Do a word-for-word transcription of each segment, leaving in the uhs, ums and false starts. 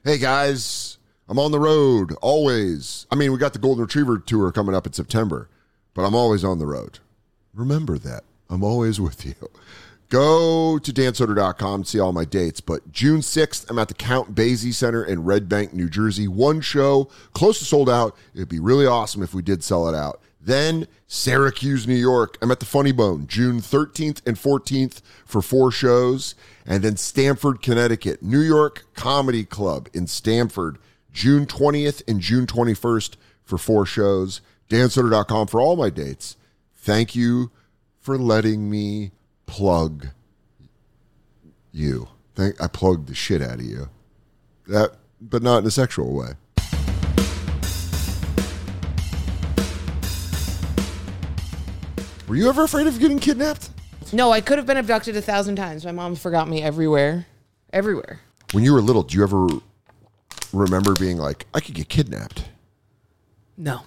Hey, guys, I'm on the road, always. I mean, we got the Golden Retriever Tour coming up in September, but I'm always on the road. Remember that. I'm always with you. Go to dan soder dot com to see all my dates, but June sixth, I'm at the Count Basie Center in Red Bank, New Jersey. One show, close to sold out. It'd be really awesome if we did sell it out. Then Syracuse, New York. I'm at the Funny Bone, June thirteenth and fourteenth for four shows. And then Stamford, Connecticut, New York Comedy Club in Stamford, June twentieth and June twenty-first for four shows. dan soder dot com for all my dates. Thank you for letting me plug you. Thank I plugged the shit out of you. That, but not in a sexual way. Were you ever afraid of getting kidnapped? No, I could have been abducted a thousand times. My mom forgot me everywhere. Everywhere. When you were little, do you ever remember being like, I could get kidnapped? No.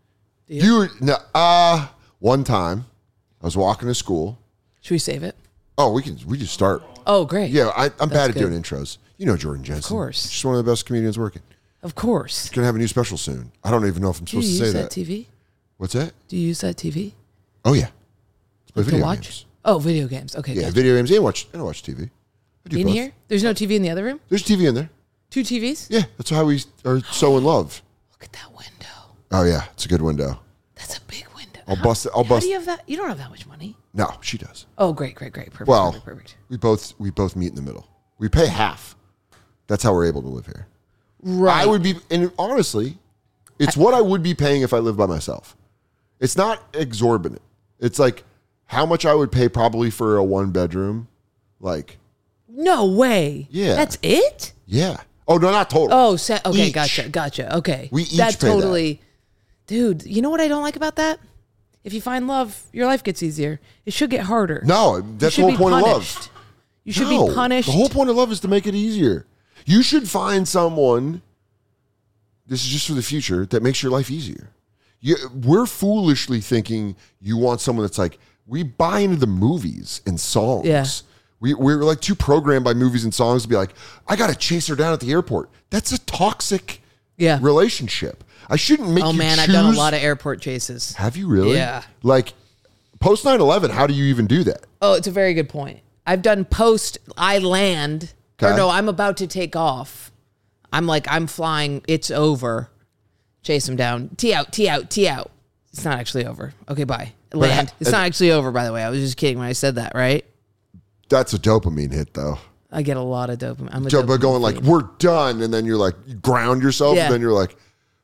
Do you? you no, uh, one time, I was walking to school. Should we save it? Oh, we can we just start. Oh, great. Yeah, I, I'm That's bad at good. doing intros. You know Jordan Jensen. Of course. She's one of the best comedians working. Of course. Going to have a new special soon. I don't even know if I'm Do you supposed to use say that that. T V? What's that? Do you use that T V? Oh, yeah. Let's play To video watch? games. Oh, video games. Okay, Yeah, gotcha. video games and watch, and watch T V. I do In both. here? There's no T V in the other room? There's T V in there. Two T Vs? Yeah, that's how we are so in love. Look at that window. Oh, yeah. It's a good window. That's a big window. I'll How- bust it. I'll How bust do you have that? You don't have that much money. No, she does. Oh, great, great, great. Perfect, Well, perfect, perfect. we both we both meet in the middle. We pay half. That's how we're able to live here. Right. I would be, and honestly, it's what I would be paying if I lived by myself. It's not exorbitant. It's like how much I would pay probably for a one bedroom. Like, No way. Yeah. That's it? yeah. Oh no, not total. Oh, se- okay, Each. gotcha, gotcha. Okay. We each That's pay that. totally, dude, you know what I don't like about that? If you find love, your life gets easier. It should get harder. No, You that's should the whole be point punished. of love. You should No, be punished. The whole point of love is to make it easier. You should find someone, this is just for the future, that makes your life easier. You, we're foolishly thinking you want someone that's like, we buy into the movies and songs. Yeah. We, we're like too programmed by movies and songs to be like, I got to chase her down at the airport. That's a toxic Yeah. relationship. I shouldn't make Oh you man, choose. I've done a lot of airport chases. Have you really? Yeah. Like, post nine eleven, how do you even do that? Oh, it's a very good point. I've done post I land Okay. or no, I'm about to take off. I'm like I'm flying. It's over. Chase him down. T out. T out. T out. It's not actually over. Okay, bye. Land. ha- It's not actually over. By the way, I was just kidding when I said that. Right? That's a dopamine hit, though. I get a lot of dopamine. I'm a So, but dopamine going like, fiend. we're done, and then you're like, you ground yourself, Yeah. and then you're like,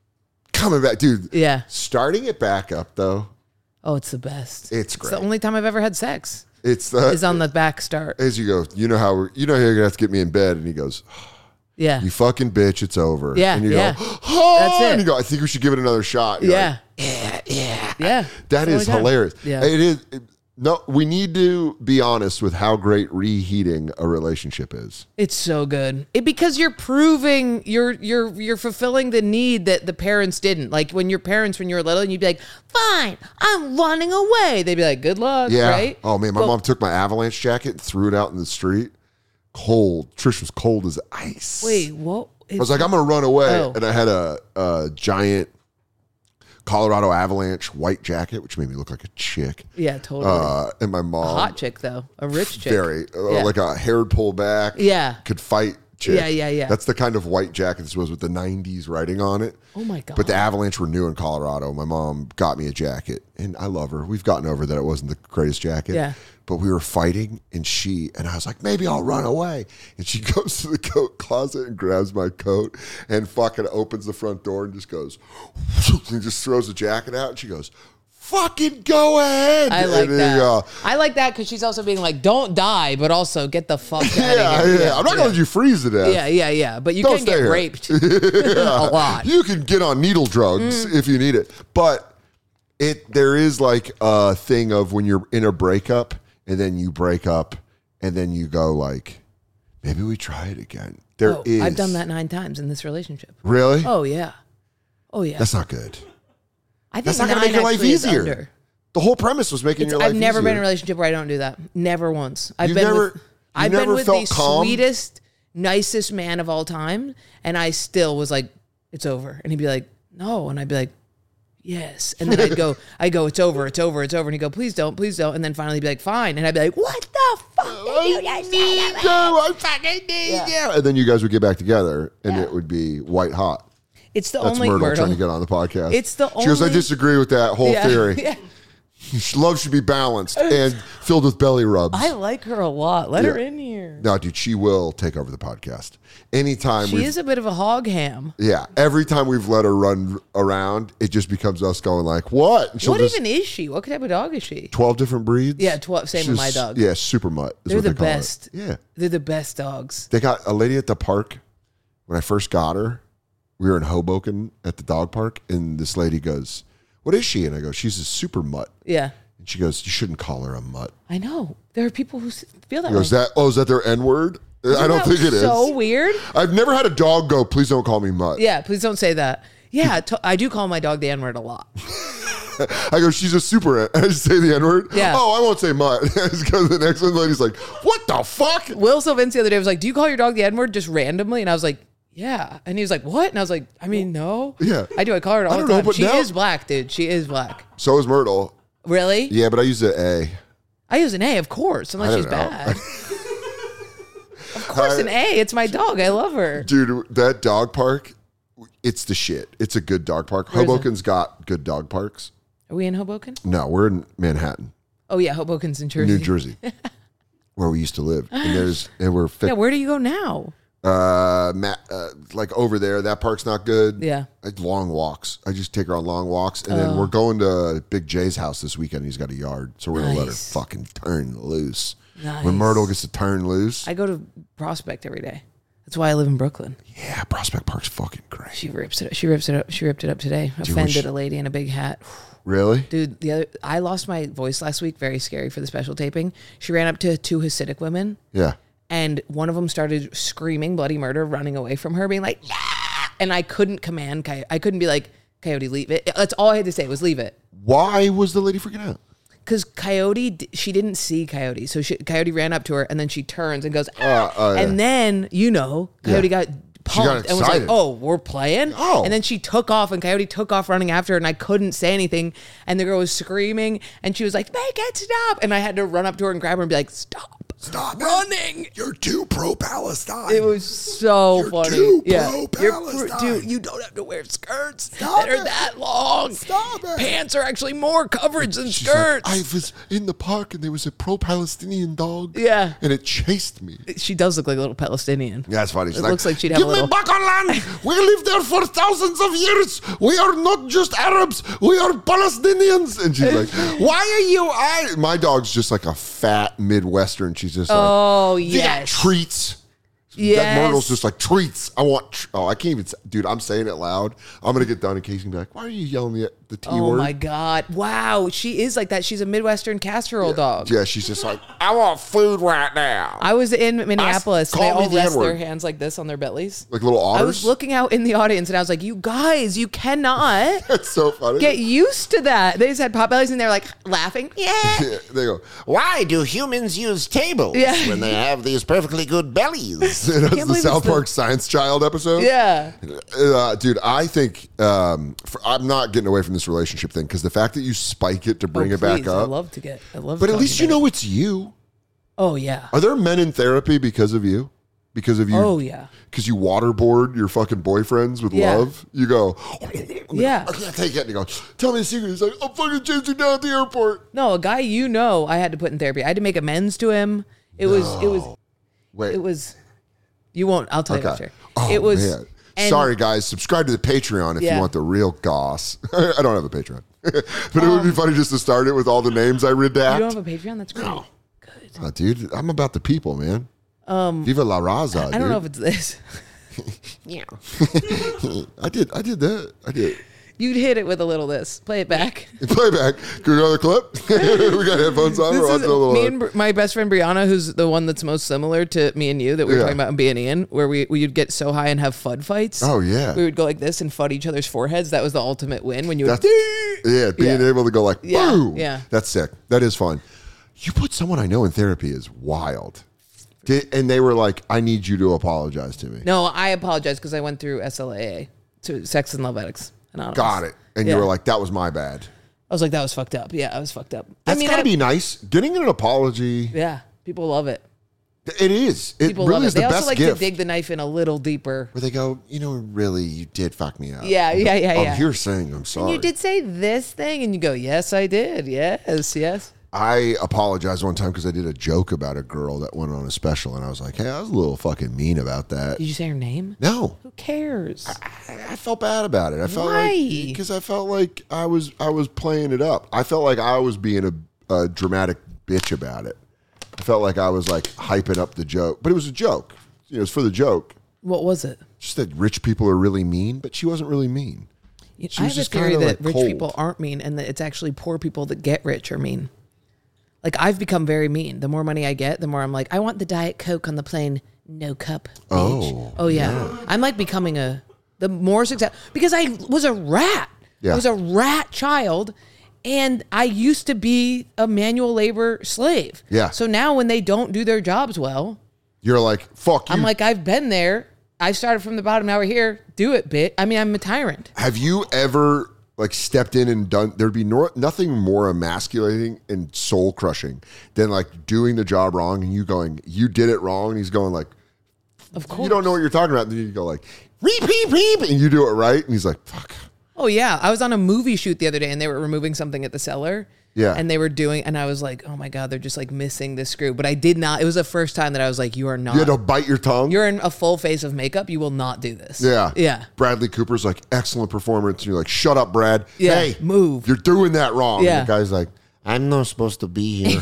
coming back. Dude, Yeah. starting it back up, though, Oh, it's the best. It's It's great. the only time I've ever had sex. it's the, Is on the back start. as you go, you know how, we're, you know how you're going to have to get me in bed, and he goes, Yeah. you fucking bitch, it's over. Yeah, And you yeah. go, oh, That's it. and you go, I think we should give it another shot. You're Yeah. like, yeah, yeah. Yeah. That It's is the only time. hilarious. Yeah. It is. it- no, we need to be honest with how great reheating a relationship is. It's so good. It because you're proving you're you're you're fulfilling the need that the parents didn't. Like when your parents when you were little and you'd be like, "Fine, I'm running away." They'd be like, "Good luck," Yeah. right? Oh man, my Well- mom took my avalanche jacket and threw it out in the street. Cold. Trish was cold as ice. Wait, what? I was like, I'm gonna run away, Oh. and I had a, a giant Colorado Avalanche white jacket, which made me look like a chick. Yeah, totally. Uh, and my mom, Hot chick though, a rich chick. very uh, Yeah. like a haired pull back. Yeah. could fight. Chick. Yeah, yeah, yeah. That's the kind of white jacket this was with the nineties writing on it. Oh my god. But the Avalanche were new in Colorado. My mom got me a jacket, and I love her. We've gotten over that it wasn't the greatest jacket. Yeah. But we were fighting, and she and I was like, maybe I'll run away. And she goes to the coat closet and grabs my coat and fucking opens the front door and just goes, and just throws the jacket out. And she goes, fucking go ahead. I like and then, that. uh, I like that because she's also being like, "Don't die," but also get the fuck out yeah, of here. yeah, I'm not gonna let you freeze to death. Yeah, yeah, yeah. But you Don't can stay get here. raped a lot. You can get on needle drugs Mm. if you need it. But it there is like a thing of when you're in a breakup and then you break up and then you go like, maybe we try it again. There Oh, is. I've done that nine times in this relationship. Really? Oh yeah. Oh yeah. That's not good. I think That's not going to nine make your life actually is easier. under. The whole premise was making It's, your life I've never been in a easier. relationship where I don't do that. Never once. I've You been never- with, you I've been never with felt the calm? sweetest. nicest man of all time. And I still was like, it's over. And he'd be like, no. And I'd be like, yes. And then I'd go, I go, it's over, it's over, it's over. And he'd go, please don't, please don't. And then finally he'd be like, fine. And I'd be like, what the fuck did you just say to me? I fucking need Yeah. you. And then you guys would get back together and Yeah. it would be white hot. It's the That's only Myrtle, Myrtle. trying to get on the podcast. It's the She goes, I only- disagree with that whole Yeah. theory. Yeah. Love should be balanced and filled with belly rubs. I like her a lot. Let Yeah. her in here. No, dude, she will take over the podcast. Anytime She we've is a bit of a hog ham. Yeah, every time we've let her run around, it just becomes us going like, "What?" And she'll What just even is she? What type of dog is she? twelve different breeds. Yeah, twelve. Same with my She's- dog. Yeah, super mutt. Is They're what the they call it. best. Yeah, They're the best dogs. they got a lady at the park when I first got her. We were in Hoboken at the dog park, and this lady goes, "What is she?" And I go, "She's a super mutt." Yeah. And she goes, "You shouldn't call her a mutt." I know. There are people who s- feel that He goes, way. "That oh, is that their N word?" I Isn't don't that think it is. so weird. I've never had a dog go, "Please don't call me mutt." Yeah, please don't say that. Yeah, to- I do call my dog the N-word a lot. I go, "She's a super." I just say the N word. Yeah. Oh, I won't say mutt. Because the next one, the lady's like, "What the fuck?" Will Sylvans the other day was like, do you call your dog the N-word just randomly? And I was like, yeah. And he was like, what? And I was like, I mean, no. Yeah. I do. I call her all I the don't know, time. but She now- is black, dude. She is black. So is Myrtle. Really? Yeah, but I use the A. I use an A, of course, unless I she's don't know. bad. Of course, an A. It's my dog. I love her. Dude, that dog park, it's the shit. It's a good dog park. Where is it? Hoboken's got good dog parks. Are we in Hoboken? No, we're in Manhattan, Oh, yeah. Hoboken's in Jersey. New Jersey, where we used to live. And there's and we're fi- Yeah, where do you go now? uh, ma- uh like over there. That park's not good. Yeah. Like long walks. I just take her on long walks, and then Oh. we're going to Big Jay's house this weekend. He's got a yard, so we're gonna let her Nice. fucking turn loose. Nice. When Myrtle gets to turn loose, I go to Prospect every day. That's why I live in Brooklyn. yeah, Prospect Park's fucking great. She rips it. She rips it up. She ripped it up today. Dude, Offended when she- a lady in a big hat. Really? Dude, the other I lost my voice last week. Very scary for the special taping. She ran up to two Hasidic women, Yeah. and one of them started screaming bloody murder, running away from her, being like, "Yeah!" And I couldn't command. Coyote. I couldn't be like, "Coyote, leave it." That's all I had to say was leave it. Why was the lady freaking out? Because Coyote, d- she didn't see Coyote. So she, Coyote ran up to her, and then she turns and goes, ah. Uh, uh, yeah. And then, you know, Coyote Yeah. got pumped and was like, excited. oh, we're playing? Oh. And then she took off, and Coyote took off running after her, and I couldn't say anything. And the girl was screaming, and she was like, make it stop. And I had to run up to her and grab her and be like, stop. Stop running. You're too pro-Palestine. It was so You're funny. too yeah. You're pro-Palestine. dude, you don't have to wear skirts Stop that are it. that long. Stop it. Pants are actually more coverage than She's like, skirts. I was in the park and there was a pro-Palestinian dog. Yeah. And it chased me. She does look like a little Palestinian. Yeah, that's funny. She's It looks like she'd have Give a little- me back our land. We lived there for thousands of years. We are not just Arabs. We are Palestinians. And she's like, why are you? I? My dog's just like a fat Midwestern. She's just like, Oh, "They got yes. treats. That Yes. Myrtle's just like treats. I want. Tr- oh, I can't even. Say, dude, I'm saying it loud. I'm gonna get done in case you can be like, why are you yelling the the T Oh word? my God. Wow. She is like that. She's a Midwestern casserole dog. Yeah, she's just like, I want food right now. I was in Minneapolis and they call me all the rest their N-word. hands like this on their bellies. Like little I otters. was looking out in the audience and I was like, you guys, you cannot That's so funny. get used to that. They just had pot bellies and they're like laughing. Yeah. Yeah, they go, why do humans use tables Yeah. when they have these perfectly good bellies? That's the believe it's South the- Park Science Child episode. Yeah. Uh, dude, I think um, for, I'm not getting away from this relationship thing because the fact that you spike it to bring Oh, it back please. I up. love to get, I love But at talking least you about it. know it's you. Oh, yeah. Are there men in therapy because of you? Because of you? Oh, yeah. Because you waterboard your fucking boyfriends with Yeah. love? You go, Yeah. I can't take it. And you go, tell me the secret. He's like, I'm fucking chasing down at the airport. No, a guy you know I had to put in therapy. I had to make amends to him. It was, it was, Wait. it was, you won't, I'll tell you Okay. after. Oh, it was, man. and- Sorry, guys. Subscribe to the Patreon if Yeah. you want the real goss. I don't have a Patreon. But it would be funny just to start it with all the names I redact. You don't have a Patreon? That's great. No. Good. Oh, dude, I'm about the people, man. Um, Viva la Raza, I don't know if it's this. Yeah. I did. I did that. I did. You'd hit it with a little this. Play it back. Playback. Can we go another clip? we got headphones on. This We're is watching a little. me and Bri- my best friend Brianna, who's the one that's most similar to me and you that we were Yeah. talking about in B and Ian, where we we'd get so high and have FUD fights. Oh, yeah. We would go like this and FUD each other's foreheads. That was the ultimate win when you would. That's, yeah, being Yeah. able to go like, Yeah, boom. yeah. That's sick. That is fun. You put someone I know in therapy is wild. Did, and they were like, I need you to apologize to me. No, I apologize because I went through S L A A, to Sex and Love Addicts Anonymous. Got it. And Yeah. you were like, that was my bad. I was like, that was fucked up. Yeah, I was fucked up. That's I mean, gotta I- be nice. Getting an apology. Yeah, people love it. It is. It People really love it. is the They also best like gift. to dig the knife in a little deeper. Where they go, you know, really, you did fuck me up. Yeah, yeah, yeah, I'm yeah. here saying I'm sorry. You did say this thing, and you go, yes, I did. Yes, yes. I apologized one time because I did a joke about a girl that went on a special, and I was like, hey, I was a little fucking mean about that. Did you say her name? No. Who cares? I, I felt bad about it. I felt Why? like because I felt like I was I was playing it up. I felt like I was being a, a dramatic bitch about it. I felt like I was like hyping up the joke, but it was a joke. You know, it was for the joke. What was it? Just that rich people are really mean, but she wasn't really mean. You- She I was have a just theory kinda, that like, rich cold. people aren't mean, and that it's actually poor people that get rich are mean. Like, I've become very mean. The more money I get, the more I'm like, I want the Diet Coke on the plane, no cup. Bitch. Oh, oh yeah. I'm like becoming a the more success because I was a rat. Yeah. I was a rat child, and I used to be a manual labor slave. Yeah. So now when they don't do their jobs well, You're like, fuck you. I'm like, I've been there. I started from the bottom. Now we're here. Do it, bitch. I mean, I'm a tyrant. Have you ever like stepped in and done? There'd be no, nothing more emasculating and soul crushing than like doing the job wrong and you going, you did it wrong. And he's going like, Of course. you don't know what you're talking about. And then you go like, reep, reep, reep, and you do it right. And he's like, fuck. Oh yeah, I was on a movie shoot the other day, and they were removing something at the cellar. Yeah. And they were doing, and I was like, oh my god, they're just like missing this screw. But I did not. It was the first time that I was like, you are not. You had to bite your tongue. You're in a full face of makeup. You will not do this. Yeah. Yeah. Bradley Cooper's like, excellent performance. And you're like, shut up, Brad. Yeah, Hey, move. You're doing that wrong. Yeah. And the guy's like, I'm not supposed to be here.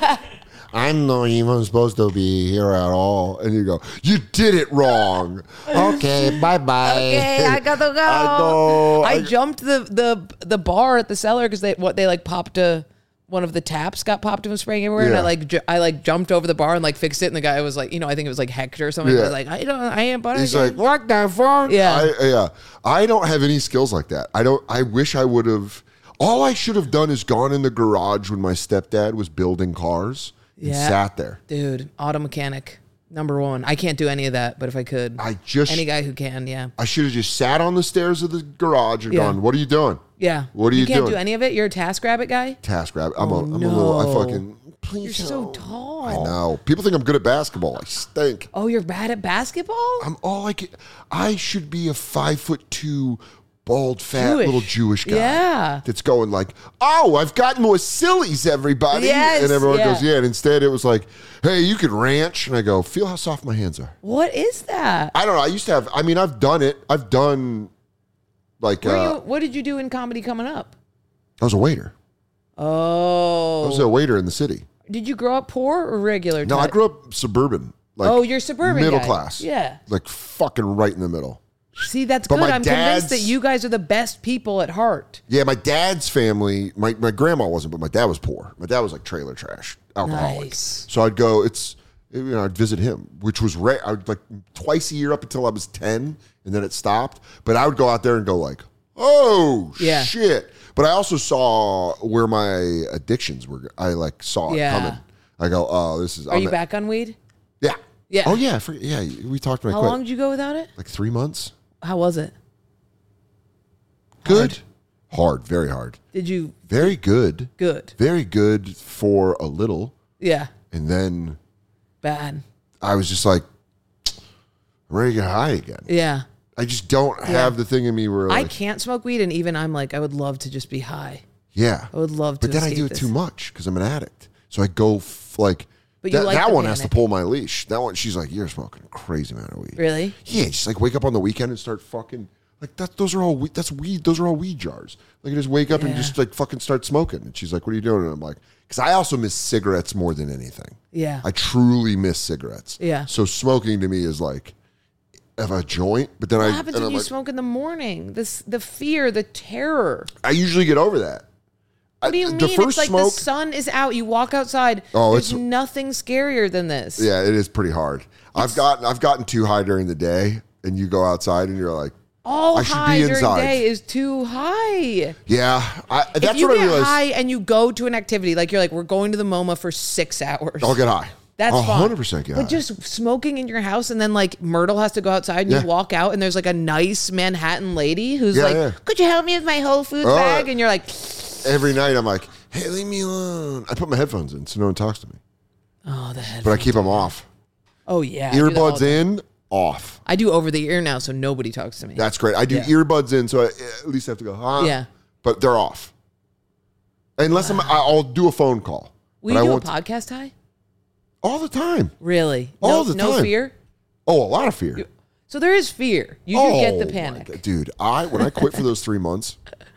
I'm not even supposed to be here at all. And you go, you did it wrong. Okay, bye-bye. Okay, I gotta go. I know. I, I- jumped the the the bar at the cellar because they what they like popped a. One of the taps got popped and was spraying everywhere, and I Yeah. like ju- I like jumped over the bar and like fixed it, and the guy was like, you know, I think it was like Hector or something. Yeah. I was like, I don't, I ain't, but He's I like, what the fuck? Yeah. I, yeah. I don't have any skills like that. I don't, I wish I would have. All I should have done is gone in the garage when my stepdad was building cars and Yeah. sat there. dude, auto mechanic number one. I can't do any of that, but if I could, I just, any guy who can, yeah, I should have just sat on the stairs of the garage and Yeah. gone, what are you doing? yeah. What are you can't doing? do any of it. You're a task rabbit guy. Task rabbit. I'm, Oh, a, I'm a little, I no. fucking, please. You're so no. tall. I know. People think I'm good at basketball. I stink. Oh, you're bad at basketball. I'm all I get. I should be a five foot two, bald, fat Jewish. little Jewish guy. Yeah. That's going like, oh, I've got more sillies, everybody. Yes, and everyone yeah. goes, yeah. And instead it was like, hey, you can ranch. And I go, feel how soft my hands are. What is that? I don't know. I used to have, I mean, I've done it. I've done like, Were uh, you, what did you do in comedy coming up? I was a waiter. Oh, I was a waiter in the city. did you grow up poor or regular? No, I type? grew up suburban. Like Oh, you're suburban middle guy. class. Yeah. Like fucking right in the middle. See, that's But good. my I'm convinced that dad's- you guys are the best people at heart. Yeah, my dad's family, my, my grandma wasn't, but my dad was poor. My dad was like trailer trash, alcoholic. Nice. So I'd go, it's, you know, I'd visit him, which was rare. I would like twice a year up until I was ten, and then it stopped. But I would go out there and go like, oh, Yeah. shit. But I also saw where my addictions were. I like saw it Yeah. coming. I go, oh, this is. Are you back on weed? Yeah. Yeah. Oh, yeah. I forget, yeah. We talked about it How quick. long did you go without it? Like three months. How was it? Good. Hard. Very hard. Did you? Very good. Good. Very good for a little. Yeah. And then Bad. I was just like, I'm ready to get high again. Yeah. I just don't have the thing in me where I like, can't smoke weed, and even I'm like, I would love to just be high. yeah. I would love to. But then I escape do it this. too much because I'm an addict. So I go f- like, But you that, like that the one has to panic. pull my leash. That one, she's like, you're smoking a crazy amount of weed. Really? Yeah. Just like wake up on the weekend and start fucking like that. Those are all weed. That's weed. Those are all weed jars. Like I just wake up and Yeah. just like fucking start smoking. And she's like, what are you doing? And I'm like, because I also miss cigarettes more than anything. Yeah. I truly miss cigarettes. Yeah. So smoking to me is like of a joint, but then What I happens and when I'm you like, smoke in the morning? This the fear, the terror. I usually get over that. What do you I, mean? The first It's like smoke, the sun is out. You walk outside. Oh, There's it's- nothing scarier than this. yeah, it is pretty hard. I've gotten I've gotten too high during the day, and you go outside and you're like, All I should high be during inside. the day is too high. yeah, I, that's if you what I get realized. high and you go to an activity, like you're like, we're going to the MoMA for six hours. I'll get high. That's one fine. hundred percent get high. But just smoking in your house and then like Myrtle has to go outside and Yeah. you walk out and there's like a nice Manhattan lady who's Yeah, like, yeah. could you help me with my Whole Foods Oh, bag? yeah. And you're like, Every night I'm like, hey, leave me alone. I put my headphones in so no one talks to me. oh, the head. But I keep them off. Oh, yeah. I do that all Earbuds the- in, off. I do over the ear now so nobody talks to me. That's great. I do Yeah. earbuds in, so I at least have to go, huh? Yeah. But they're off. Unless I'm, I'll do a phone call. Will but you I do a won't- podcast, Ty? All the time. Really? All no, the no time. fear? Oh, a lot of fear. So there is fear. You do oh, get the my panic. God. Dude, I when I quit for those three months,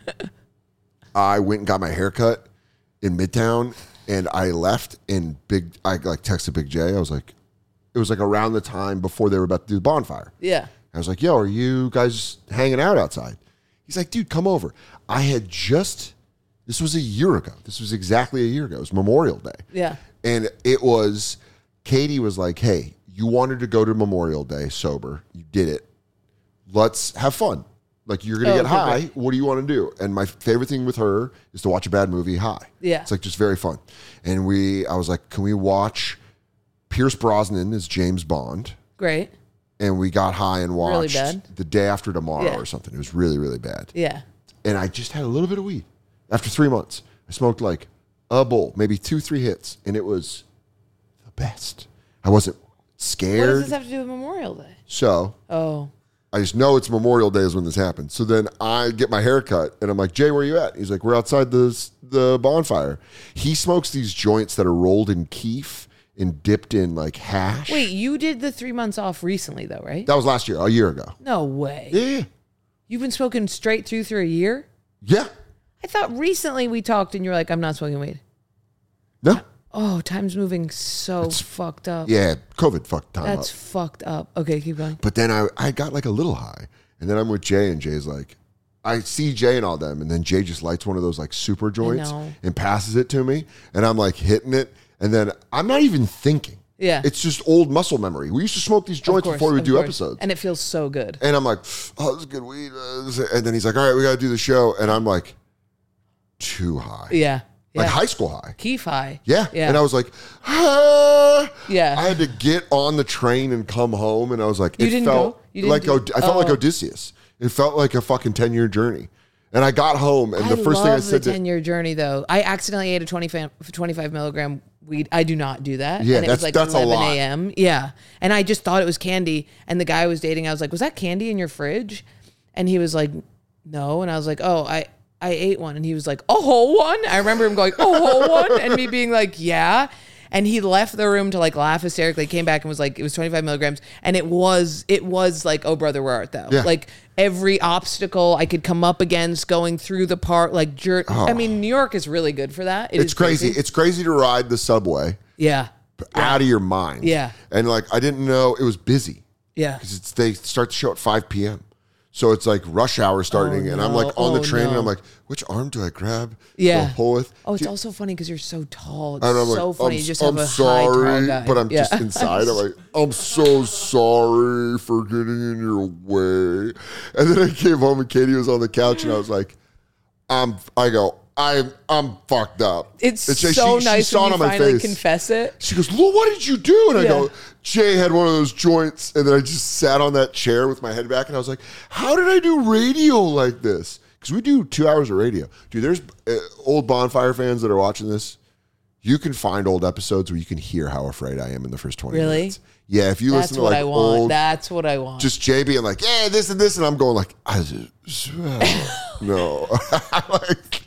I went and got my hair cut in Midtown, and I left and big. I like texted Big J. I was like, it was like around the time before they were about to do the bonfire. Yeah. I was like, yo, are you guys hanging out outside? He's like, dude, come over. I had just, this was a year ago. This was exactly a year ago. It was Memorial Day. Yeah. And it was, Katie was like, hey, you wanted to go to Memorial Day sober. You did it. Let's have fun. Like, you're going to Oh, get okay, high. great. What do you want to do? And my favorite thing with her is to watch a bad movie high. Yeah. It's like just very fun. And we, I was like, can we watch Pierce Brosnan as James Bond? Great. And we got high and Really watched bad? The Day After Tomorrow Yeah. or something. It was really, really bad. Yeah. And I just had a little bit of weed. After three months, I smoked like a bowl, maybe two, three hits, and it was the best. I wasn't What scared. does this have to do with Memorial Day? So Oh. I just know it's Memorial Day is when this happened. So then I get my hair cut, and I'm like, Jay, where you at? He's like, we're outside the, the bonfire. He smokes these joints that are rolled in keef and dipped in like hash. Wait, you did the three months off recently though, right? That was last year, a year ago. No way. Yeah. You've been smoking straight through through a year? Yeah. I thought recently we talked and you're like, I'm not smoking weed. No. Oh, time's moving so fucked up. Yeah, COVID fucked time That's up. fucked up. Okay, keep going. But then I, I got like a little high. And then I'm with Jay, and Jay's like, I see Jay and all them. And then Jay just lights one of those like super joints know. and passes it to me. And I'm like hitting it. And then I'm not even thinking. Yeah. It's just old muscle memory. We used to smoke these Of joints course, before we of do course. episodes. And it feels so good. And I'm like, oh, this is good weed. Uh, this is-" And then he's like, all right, we got to do the show. And I'm like, too high. Yeah. Yeah. Like high school high. Keef high. Yeah. Yeah. And I was like, ah. Yeah. I had to get on the train and come home. And I was like, You it didn't felt go? You didn't like, do- Od- I felt like Oh. Odysseus. It felt like a fucking ten year journey. And I got home, and the I first love thing I said the to ten-year journey, though. I accidentally ate a twenty-five, twenty-five milligram weed. I do not do that. Yeah, and it that's- was like that's a eleven lot. a.m. Yeah, and I just thought it was candy. And the guy I was dating, I was like, "Was that candy in your fridge?" And he was like, "No." And I was like, "Oh, I I ate one." And he was like, "A whole one?" I remember him going, "A whole one?" And me being like, "Yeah." And he left the room to like laugh hysterically, came back and was like, it was twenty-five milligrams. And it was, it was like, oh brother, where art thou? Yeah. Like every obstacle I could come up against going through the park, like jerk. I mean, New York is really good for that. It it's is crazy. It's crazy to ride the subway Yeah. out of your mind. Yeah. And like, I didn't know it was busy. Yeah. Because it's they start the show at five p.m. So it's like rush hour starting, Oh, and I'm no. like on the Oh, train, and no. I'm like, which arm do I grab? Yeah. To pull with? Oh, it's Dude, also funny because you're so tall. It's and I'm so like, funny. I'm, you just I'm have a sorry, high tall guy. but I'm Yeah. just inside. I'm like, I'm so sorry for getting in your way. And then I came home, and Katie was on the couch, and I was like, I'm. I go, I'm. I'm fucked up. It's And she- so she- she nice saw when it you on my finally face. confess it. She goes, Lou, what did you do? And I Yeah. go, Jay had one of those joints. And then I just sat on that chair with my head back. And I was like, how did I do radio like this? Because we do two hours of radio. Dude, there's uh, old Bonfire fans that are watching this. You can find old episodes where you can hear how afraid I am in the first twenty Really? minutes. Yeah, if you That's listen to what like I want. old, That's what I want. just Jay being like, yeah, this and this. And I'm going like, I just, no. like,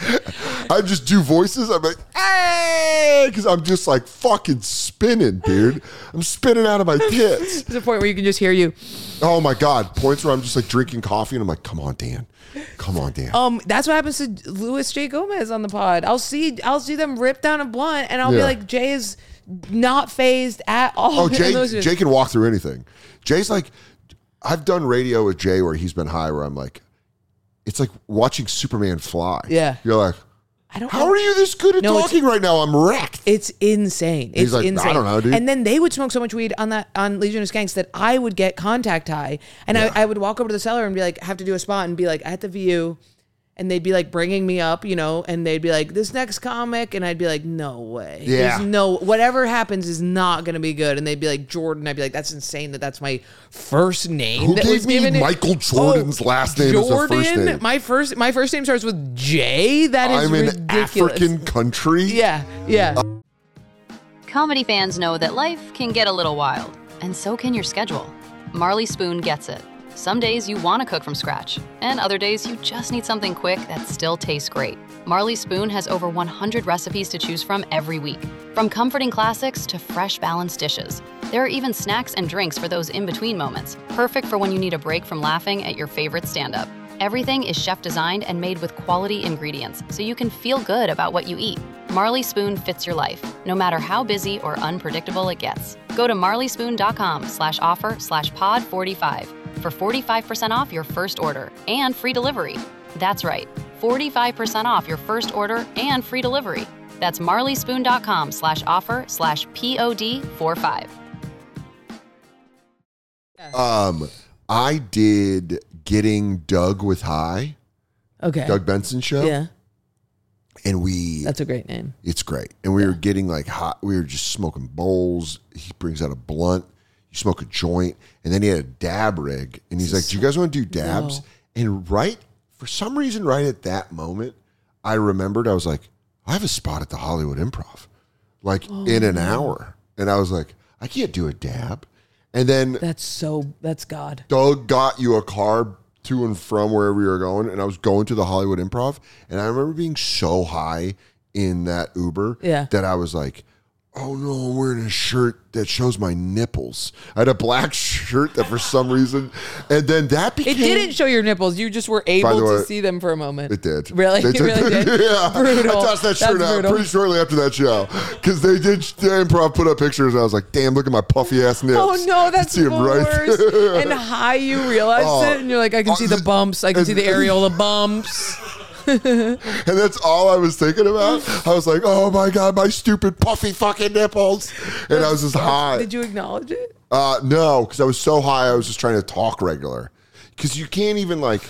I just do voices. I'm like, hey, because I'm just like fucking spinning, dude. I'm spinning out of my tits. There's a point where you can just hear you. Oh my God. Points where I'm just like drinking coffee and I'm like, come on, Dan. Come on, Dan. Um, that's what happens to Louis J. Gomez on the pod. I'll see, I'll see them rip down a blunt, and I'll be Yeah. like, Jay is not phased at all. Oh, And Jay, those are- Jay can walk through anything. Jay's like, I've done radio with Jay where he's been high where I'm like, it's like watching Superman fly. Yeah. You're like, I don't. how know. are you this good at No, it's- talking right now? I'm wrecked. It's insane. It's He's like, I insane. don't know, dude. And then they would smoke so much weed on that on Legion of Skanks that I would get contact high, and Yeah. I, I would walk over to the cellar and be like, have to do a spot and be like at the view, and they'd be like bringing me up, you know, and they'd be like, this next comic, and I'd be like, no way. Yeah. There's no, whatever happens is not going to be good. And they'd be like, Jordan. I'd be like, that's insane that that's my first name. Who that gave was me given Michael Jordan's oh, last name as a first name? My first, my first name starts with J. That is I'm in ridiculous. African country. Yeah, yeah. Uh, Comedy fans know that life can get a little wild, and so can your schedule. Marley Spoon gets it. Some days you want to cook from scratch, and other days you just need something quick that still tastes great. Marley Spoon has over one hundred recipes to choose from every week, from comforting classics to fresh, balanced dishes. There are even snacks and drinks for those in-between moments, perfect for when you need a break from laughing at your favorite stand-up. Everything is chef-designed and made with quality ingredients, so you can feel good about what you eat. Marley Spoon fits your life, no matter how busy or unpredictable it gets. Go to marleyspoon.com slash offer slash pod 45 for forty-five percent off your first order and free delivery. That's right, forty-five percent off your first order and free delivery. That's marleyspoon.com slash offer slash pod 45. Um, I did Getting Doug with High, Okay. Doug Benson show. Yeah. And we, That's a great name. it's great. And we were getting like hot. We were just smoking bowls. He brings out a blunt. You smoke a joint. And then he had a dab rig. And he's like, do you guys want to do dabs? No. And right, for some reason, right at that moment, I remembered, I was like, I have a spot at the Hollywood Improv, like Oh, in an hour. And I was like, I can't do a dab. And then That's so, that's God. Doug got you a car to and from wherever you were going, and I was going to the Hollywood Improv, and I remember being so high in that Uber Yeah. that I was like, oh no, I'm wearing a shirt that shows my nipples. I had a black shirt that for some reason, and then that became... It didn't show your nipples. You just were able the way, to see them for a moment. It did. Really? They It really did? Yeah. Brutal. I tossed that shirt That's out brutal. pretty shortly after that show because they did the Improv put up pictures, and I was like, damn, look at my puffy ass nips. Oh no, that's You the see 'em right worst. there. And high, you realize Oh. it, and you're like, I can Oh, see the th- bumps. I can and- see the areola bumps. And that's all I was thinking about. I was like, oh my God, my stupid puffy fucking nipples. And I was just high. Did you acknowledge it? Uh, no, because I was so high, I was just trying to talk regular. Because you can't even like,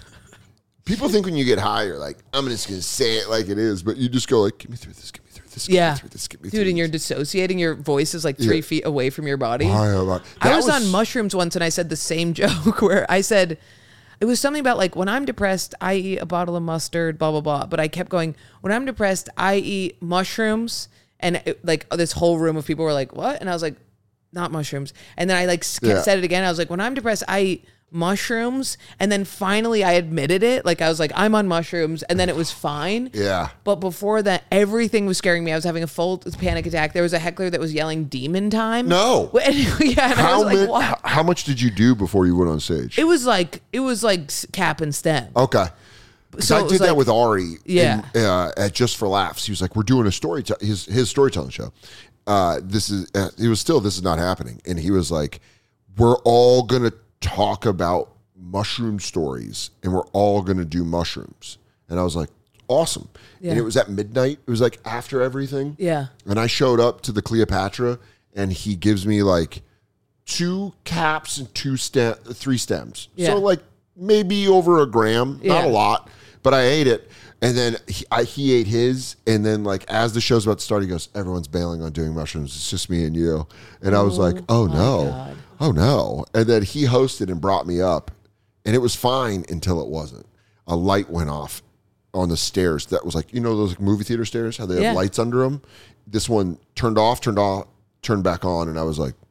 people think when you get high, you're like, I'm just going to say it like it is. But you just go like, get me through this, get me through this, get Yeah. me through this, get me Dude, through and you're this. dissociating. Your voice is like three Yeah. feet away from your body. High, high. I That was, on mushrooms once, and I said the same joke where I said, it was something about like, when I'm depressed, I eat a bottle of mustard, blah, blah, blah. But I kept going, when I'm depressed, I eat mushrooms. And it, like this whole room of people were like, what? And I was like, not mushrooms. And then I like sk- Yeah. said it again. I was like, when I'm depressed, I eat mushrooms. And then finally I admitted it. Like I was like, I'm on mushrooms. And then it was fine. Yeah. But before that, everything was scaring me. I was having a full panic attack. There was a heckler that was yelling demon time. No. And, yeah, and I How, was like, mi- what? how, how much did you do before you went on stage? It was like it was like s- cap and stem. Okay. So So I it did was that like- with Ari Yeah. in, uh, at Just for Laughs. He was like, we're doing a story, his, his storytelling show. Uh, this is, uh, he was still, this is not happening. And he was like, we're all going to talk about mushroom stories and we're all going to do mushrooms. And I was like, awesome. Yeah. And it was at midnight. It was like after everything. Yeah. And I showed up to the Cleopatra and he gives me like two caps and two stem, three stems. Yeah. So like maybe over a gram, not Yeah. a lot, but I ate it. And then he, I, he ate his. And then like as the show's about to start, he goes, everyone's bailing on doing mushrooms. It's just me and you. And I was like, oh no, God. oh no. And then he hosted and brought me up and it was fine until it wasn't. A light went off on the stairs that was like, you know, those like movie theater stairs, how they Yeah. have lights under them. This one turned off, turned off, turned back on. And I was like,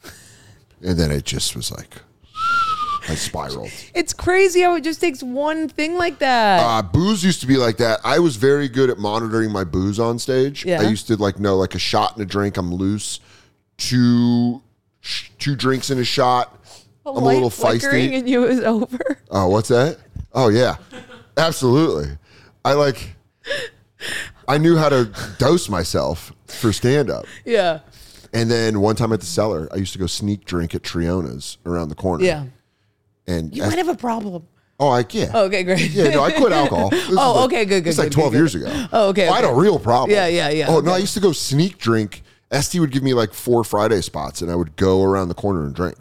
and then it just was like, I spiraled. It's crazy how it just takes one thing like that. Uh, booze used to be like that. I was very good at monitoring my booze on stage. Yeah. I used to like know like a shot and a drink, I'm loose. Two, sh- two drinks and a shot, A I'm a light little flickering feisty. and you was over. Oh, what's that? Oh yeah, absolutely. I like. I knew how to dose myself for stand up. Yeah. And then one time at the Cellar, I used to go sneak drink at Triona's around the corner. Yeah. And You as- might have a problem. oh, I yeah. Oh, okay, great. Yeah, no, I quit alcohol. This is Oh, like- okay, good, good, It's like good, twelve good, years good. ago. Oh, okay, I had a okay. real problem. Yeah, yeah, yeah, Oh no, okay. I used to go sneak drink. Esty would give me like four Friday spots, and I would go around the corner and drink.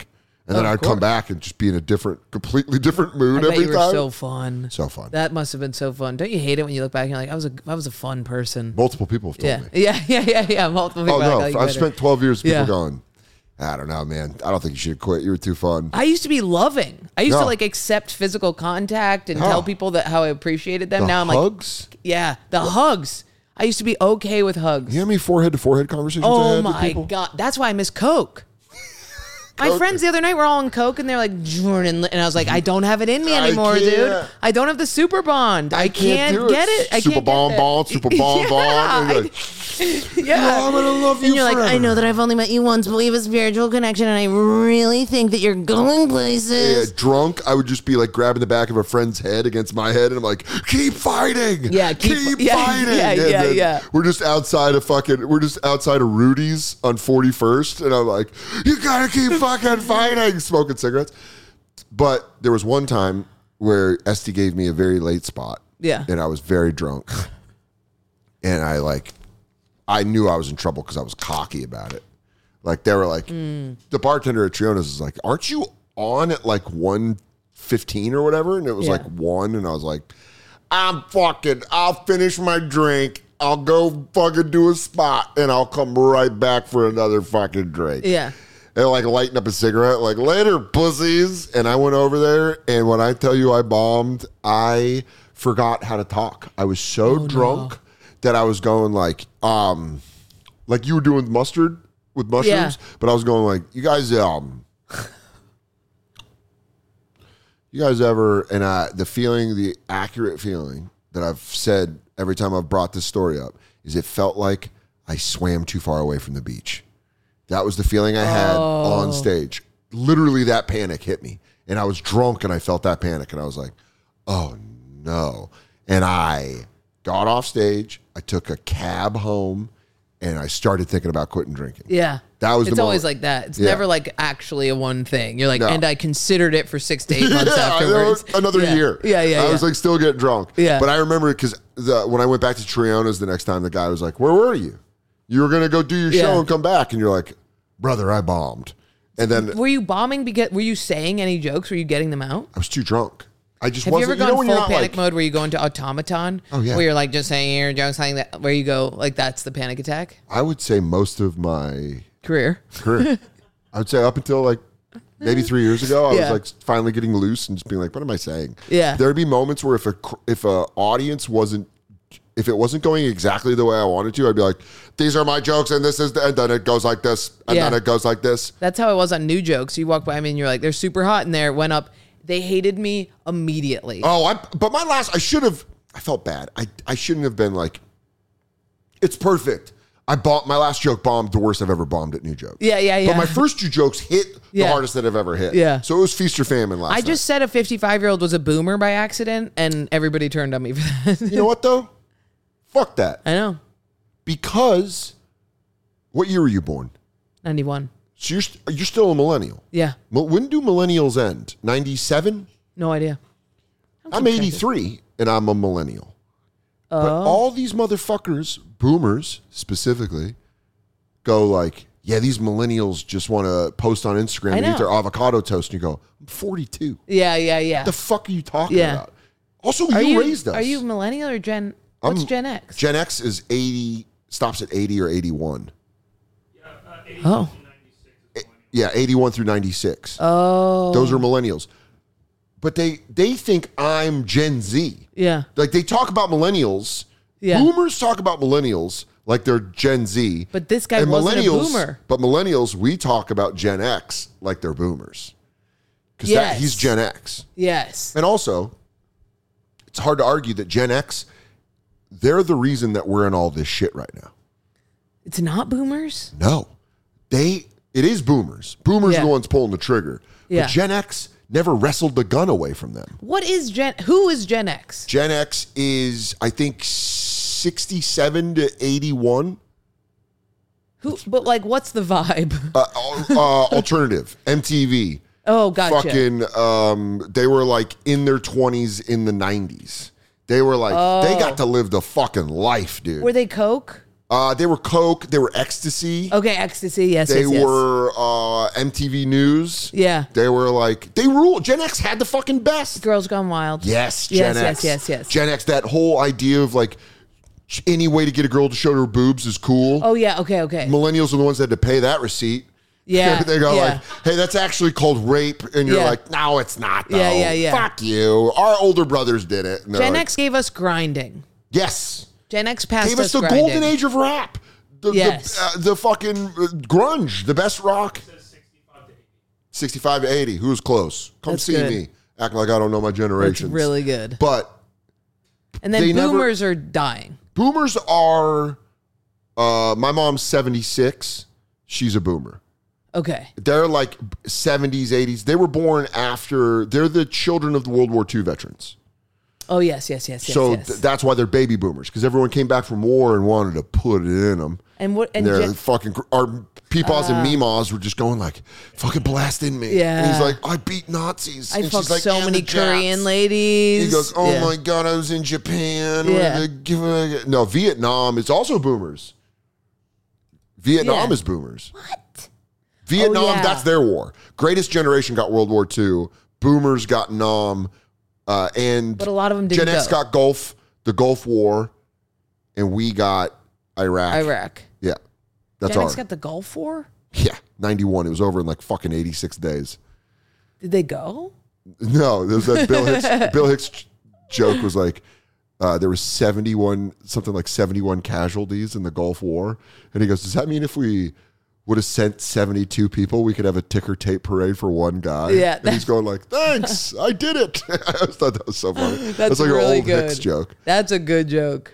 And then Of I'd come course. back and just be in a different, completely different mood I bet every you were time. so fun. So fun. That must have been so fun. Don't you hate it when you look back and you're like, I was a, I was a fun person. Multiple people have told Yeah, me. yeah, yeah, yeah, yeah. Multiple people. Oh, no. like, I've spent twelve years people Yeah. going, I don't know, man. I don't think you should quit. You were too fun. I used to be loving. I used No. to like accept physical contact and Yeah. tell people that how I appreciated them. The now I'm like, hugs? yeah, the hugs. I used to be okay with hugs. You know how many forehead to forehead conversations I Oh had with my people? god, that's why I miss Coke. My Coke. friends the other night were all on Coke and they're like, Jordan, and I was like, I don't have it in me I anymore, can't. dude. I don't have the super bond. I, can't, do get it. I Super can't bomb get bond, it. super bomb Yeah, bond. And you're I- like, yeah. I'm gonna love you And you're like, forever. I know that I've only met you once, but we have a spiritual connection, and I really think that you're going Yeah, places. drunk, I would just be like grabbing the back of a friend's head against my head, and I'm like, "Keep fighting, Yeah, keep- keep, yeah, fighting." yeah, And yeah, then yeah. We're just outside of fucking, we're just outside of Rudy's on forty-first, and I'm like, "You gotta keep fucking fighting," smoking cigarettes. But there was one time where Esty gave me a very late spot, Yeah. and I was very drunk, and I like, I knew I was in trouble because I was cocky about it. Like they were like, Mm. the bartender at Triona's is like, aren't you on at like one fifteen or whatever? And it was Yeah. like one, and I was like, I'm fucking, I'll finish my drink, I'll go fucking do a spot, and I'll come right back for another fucking drink. Yeah. And like lighting up a cigarette, like later, pussies. And I went over there, and when I tell you I bombed, I forgot how to talk. I was so Oh, drunk that I was going like, um, like you were doing mustard with mushrooms, Yeah. but I was going like, you guys, um, you guys ever, and I, the feeling, the accurate feeling that I've said every time I've brought this story up is it felt like I swam too far away from the beach. That was the feeling I had on stage. Literally, that panic hit me. And I was drunk and I felt that panic. And I was like, oh no. And I got off stage. I took a cab home and I started thinking about quitting drinking. Yeah. That was It's the always moment. like that. It's Yeah. never like actually a one thing. You're like, No. and I considered it for six to eight months Yeah, afterwards. another yeah. year. Yeah, yeah, I yeah. was like still getting drunk. Yeah. But I remember because when I went back to Triona's the next time, the guy was like, where were you? You were going to go do your show Yeah. and come back. And you're like, brother, I bombed. And then Were you bombing because were you saying any jokes? Were you getting them out? I was too drunk. I just Have you wasn't. ever gone know when full you're not panic like, mode where you go into automaton? Oh, yeah. Where you're like just saying your jokes, saying that where you go like that's the panic attack I would say most of my career. career. I would say up until like maybe three years ago, I Yeah. was like finally getting loose and just being like, "What am I saying?" Yeah. There'd be moments where if a cr- if a audience wasn't if it wasn't going exactly the way I wanted to, I'd be like, "These are my jokes, and this is the, and then it goes like this, and Yeah. then it goes like this." That's how it was on New Jokes. You walk by me and you're like, they're super hot in there. Went up. They hated me immediately. Oh, I but my last I should have. I felt bad. I I shouldn't have been like, "It's perfect." I bought my last joke bombed the worst I've ever bombed at New Jokes. Yeah, yeah, yeah. But my first two jokes hit the Yeah. hardest that I've ever hit. Yeah. So it was feast or famine last I night. just said a fifty-five year old was a boomer by accident, and everybody turned on me for that. You know what though? Fuck that. I know. Because what year were you born? ninety-one. So you're st- you're still a millennial. Yeah. Mil- When do millennials end? ninety-seven? No idea. I'm eighty-three and I'm a millennial. But all these motherfuckers, boomers specifically, go like, yeah, these millennials just want to post on Instagram I and eat know. their avocado toast. And you go, I'm forty-two. Yeah, yeah, yeah. What the fuck are you talking Yeah. about? Also, are you, you raised us. Are you millennial or Gen? What's I'm- Gen X? Gen X is eighty, stops at eighty or eighty-one. Oh. Yeah, eighty-one through ninety-six. Oh. Those are millennials. But they they think I'm Gen Z. Yeah. Like they talk about millennials. Yeah. Boomers talk about millennials like they're Gen Z. But this guy And wasn't a millennials- boomer. But millennials, we talk about Gen X like they're boomers. Because Yes. he's Gen X. Yes. And also, it's hard to argue that Gen X, they're the reason that we're in all this shit right now. It's not boomers. No. They it is boomers. Boomers Yeah. are the ones pulling the trigger. Yeah. But Gen X never wrestled the gun away from them. What is Gen? Who is Gen X? Gen X is, I think, sixty-seven to eighty-one. Who? But like, what's the vibe? Uh, uh, alternative, M T V. Oh, gotcha. Fucking, um, they were like in their twenties in the nineties. They were like, they got to live the fucking life, dude. Were they Coke? Uh, they were Coke. They were Ecstasy. Okay, Ecstasy. Yes, They yes, yes. were uh, M T V News. Yeah. They were like, they rule. Gen X had the fucking best. Girls Gone Wild. Yes, Yes, Gen yes, X. yes, yes. Gen X, that whole idea of like any way to get a girl to show her boobs is cool. Oh, yeah. Okay, okay. Millennials are the ones that had to pay that receipt. Yeah. They go yeah. like, hey, that's actually called rape. And you're Yeah. like, no, it's not, though. Yeah, yeah, yeah. Fuck you. Our older brothers did it. And they're Gen like, X gave us grinding. yes. Gen X passed Gave us the grinding. golden age of rap. The, Yes. the, uh, the fucking uh, grunge, the best rock. sixty-five to eighty. Who's close? Come That's see good. me. Acting like I don't know my That's generations. really good. But And then they never- boomers are dying. boomers are, uh, my mom's seventy-six. She's a boomer. Okay. They're like seventies, eighties. They were born after, they're the children of the World War Two veterans. Oh, yes, yes, yes, yes, so yes. th- that's why they're baby boomers, because everyone came back from war and wanted to put it in them. and what? And And they're Gen- fucking, gr- our peepaws and meemaws were just going like, fucking blasting me. Yeah. And he's like, I beat Nazis. I and fucked she's like, so "And many the Japs." Korean ladies. He goes, oh Yeah. my God, I was in Japan. Yeah. Where they give a- No, Vietnam is also boomers. Vietnam Yeah. is boomers. What? Vietnam, Oh, yeah. that's their war. Greatest Generation got World War Two. Boomers got Nam. Uh, and But a lot of them didn't Gen X go. got Gulf, the Gulf War. And we got Iraq. Iraq. Yeah. That's Gen our. X got the Gulf War? Yeah. ninety-one. It was over in like fucking eighty-six days. Did they go? No, there was that Bill Hicks. Bill Hicks j- joke was like, uh, there was seventy-one, something like seventy-one casualties in the Gulf War, and he goes, "Does that mean if we would have sent seventy-two people, we could have a ticker tape parade for one guy?" Yeah. and he's going like, "Thanks, I did it." I always thought that was so funny. That's like really an old good. Hicks joke. That's a good joke.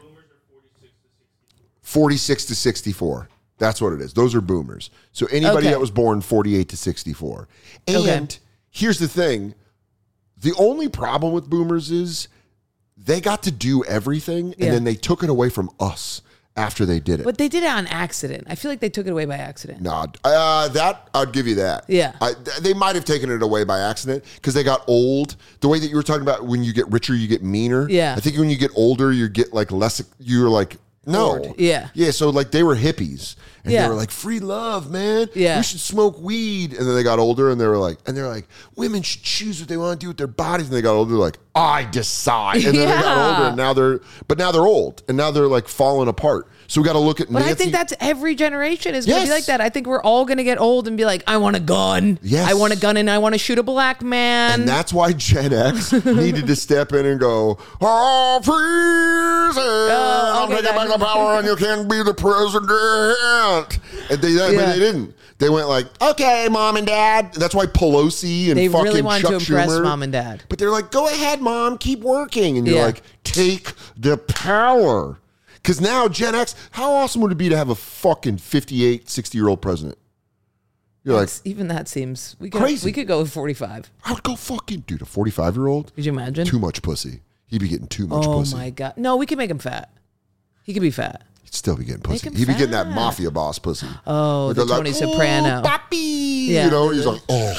forty-six to sixty-four. That's what it is. Those are boomers. So anybody Okay. that was born forty-eight to sixty-four. And Okay. here's the thing. The only problem with boomers is they got to do everything and Yeah. then they took it away from us after they did it. But they did it on accident. I feel like they took it away by accident. Nah, uh, that I'd give you that. Yeah. I, th- they might have taken it away by accident because they got old. The way that you were talking about when you get richer, you get meaner. Yeah. I think when you get older, you get like less. You're like no. Bored. Yeah. Yeah. So like they were hippies and Yeah. they were like free love, man. Yeah. We should smoke weed. And then they got older and they were like, and they're like, women should choose what they want to do with their bodies. And they got older, like I decide. And then they got Yeah. older and now they're, but now they're old and now they're like falling apart. So we got to look at But Nancy. I think that's every generation is going to Yes. be like that. I think we're all going to get old and be like, I want a gun. Yes. I want a gun and I want to shoot a black man. And that's why Gen X needed to step in and go, oh, please, I'll okay, take it back that- the power and you can be the president. And they, but Yeah. they didn't. They went like, okay, mom and dad. That's why Pelosi and They fucking really wanted Chuck to impress Schumer, mom and dad. But they're like, go ahead, mom, keep working. And you're Yeah. like, take the power. Because now Gen X, how awesome would it be to have a fucking fifty-eight, sixty-year-old president? You're like, That's- even that seems we could, Crazy. We could go with forty-five. I would go fucking, dude, a forty-five-year-old? Could you imagine? Too much pussy. He'd be getting too much oh pussy. my god! No, we could make him fat. He could be fat. He'd still be getting pussy. him He'd be getting that fat. mafia boss pussy. Oh, Where the they're Tony like, Soprano. "Oh, papi." Yeah. You know, he's like, oh,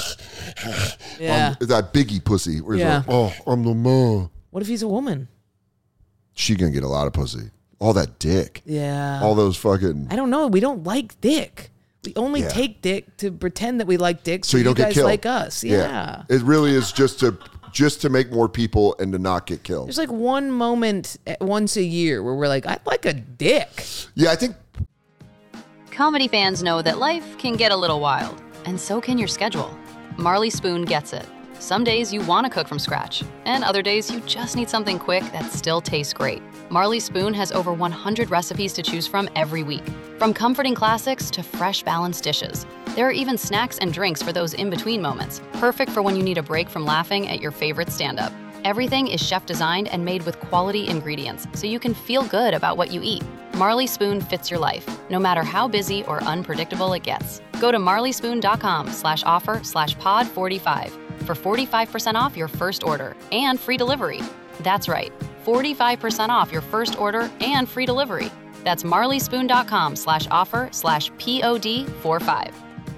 Yeah. I'm- that Biggie pussy. Where he's Yeah. like, oh, I'm the man. What if he's a woman? She gonna get a lot of pussy. All that dick. Yeah. All those fucking. I don't know. We don't like dick. We only Yeah. take dick to pretend that we like dick, So you don't get guys killed. like us. Yeah. It really is just to just to make more people and to not get killed. There's like one moment eh, once a year where we're like, I'd like a dick. Yeah, I think Comedy fans know that life can get a little wild, and so can your schedule. Marley Spoon gets it. Some days you want to cook from scratch, and other days you just need something quick that still tastes great. Marley Spoon has over one hundred recipes to choose from every week, from comforting classics to fresh, balanced dishes. There are even snacks and drinks for those in-between moments, perfect for when you need a break from laughing at your favorite stand-up. Everything is chef-designed and made with quality ingredients, so you can feel good about what you eat. Marley Spoon fits your life, no matter how busy or unpredictable it gets. Go to marleyspoon.com slash offer slash pod 45 for forty-five percent off your first order and free delivery. That's right, forty-five percent off your first order and free delivery. That's marleyspoon.com slash offer slash pod 45.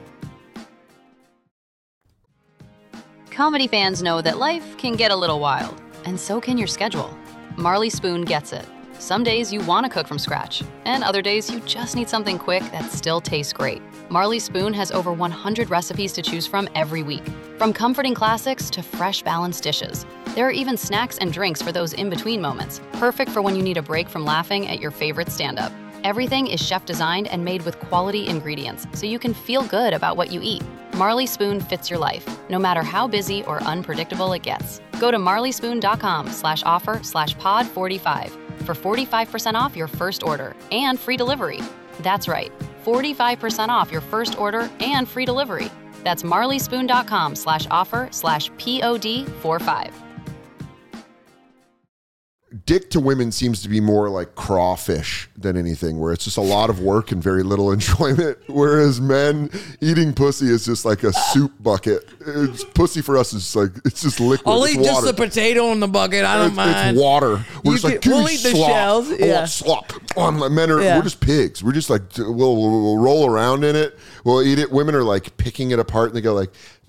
Comedy fans know that life can get a little wild, and so can your schedule. Marley Spoon gets it. Some days you want to cook from scratch, and other days you just need something quick that still tastes great. Marley Spoon has over one hundred recipes to choose from every week, from comforting classics to fresh, balanced dishes. There are even snacks and drinks for those in-between moments, perfect for when you need a break from laughing at your favorite stand-up. Everything is chef-designed and made with quality ingredients, so you can feel good about what you eat. Marley Spoon fits your life, no matter how busy or unpredictable it gets. Go to marleyspoon.com slash offer slash pod 45 for forty-five percent off your first order and free delivery. That's right, forty-five percent off your first order and free delivery. That's marleyspoon.com slash offer slash pod 45. Dick to women seems to be more like crawfish than anything, where it's just a lot of work and very little enjoyment. Whereas men, eating pussy is just like a soup bucket. It's, pussy for us is like, it's just liquid. I'll it's eat water. just the potato in the bucket. I don't it's, mind. It's water. We're You just like, can- give we'll me eat the slop. shells, I yeah. want slop. Oh, men are, Yeah. we're just pigs. We're just like, we'll, we'll, we'll roll around in it. We'll eat it. Women are like picking it apart and they go like,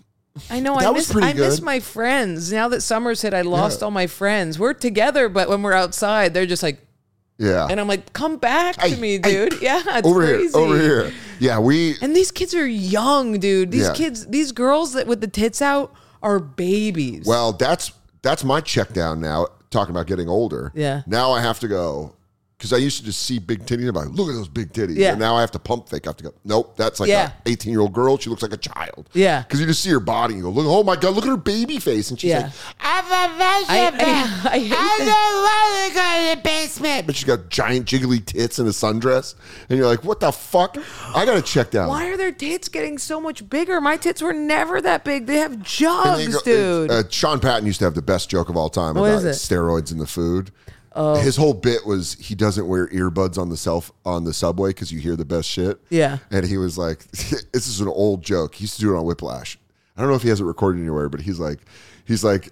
I know. That I was miss. pretty I miss good. my friends. Now that summer's hit, I lost Yeah. all my friends. We're together, but when we're outside, they're just like, yeah. and I'm like, come back Hey, to me, hey, dude. Yeah, it's over crazy. here, over here. Yeah, we, And these kids are young, dude. These Yeah. kids, these girls that with the tits out are babies. well, that's, that's my check down now, talking about getting older. Yeah. Now I have to go, because I used to just see big titties. I'm like, look at those big titties. Yeah. And now I have to pump fake. I have to go, nope, that's like Yeah. a eighteen-year-old girl. She looks like a child. Yeah. Because you just see her body and you go, look, oh my God, look at her baby face. And she's Yeah. like, I'm a vegetable. I- I- I hate I that. don't want to go to the basement. But she's got giant jiggly tits and a sundress. And you're like, what the fuck? I got to check down. Why are their tits getting so much bigger? My tits were never that big. They have And they jugs, go- dude. Uh, Sean Patton used to have the best joke of all time What about is it? steroids in the food. Oh. His whole bit was he doesn't wear earbuds on the self on the subway because you hear the best shit. Yeah. And he was like, this is an old joke. He used to do it on Whiplash. I don't know if he has it recorded anywhere, but he's like, he's like,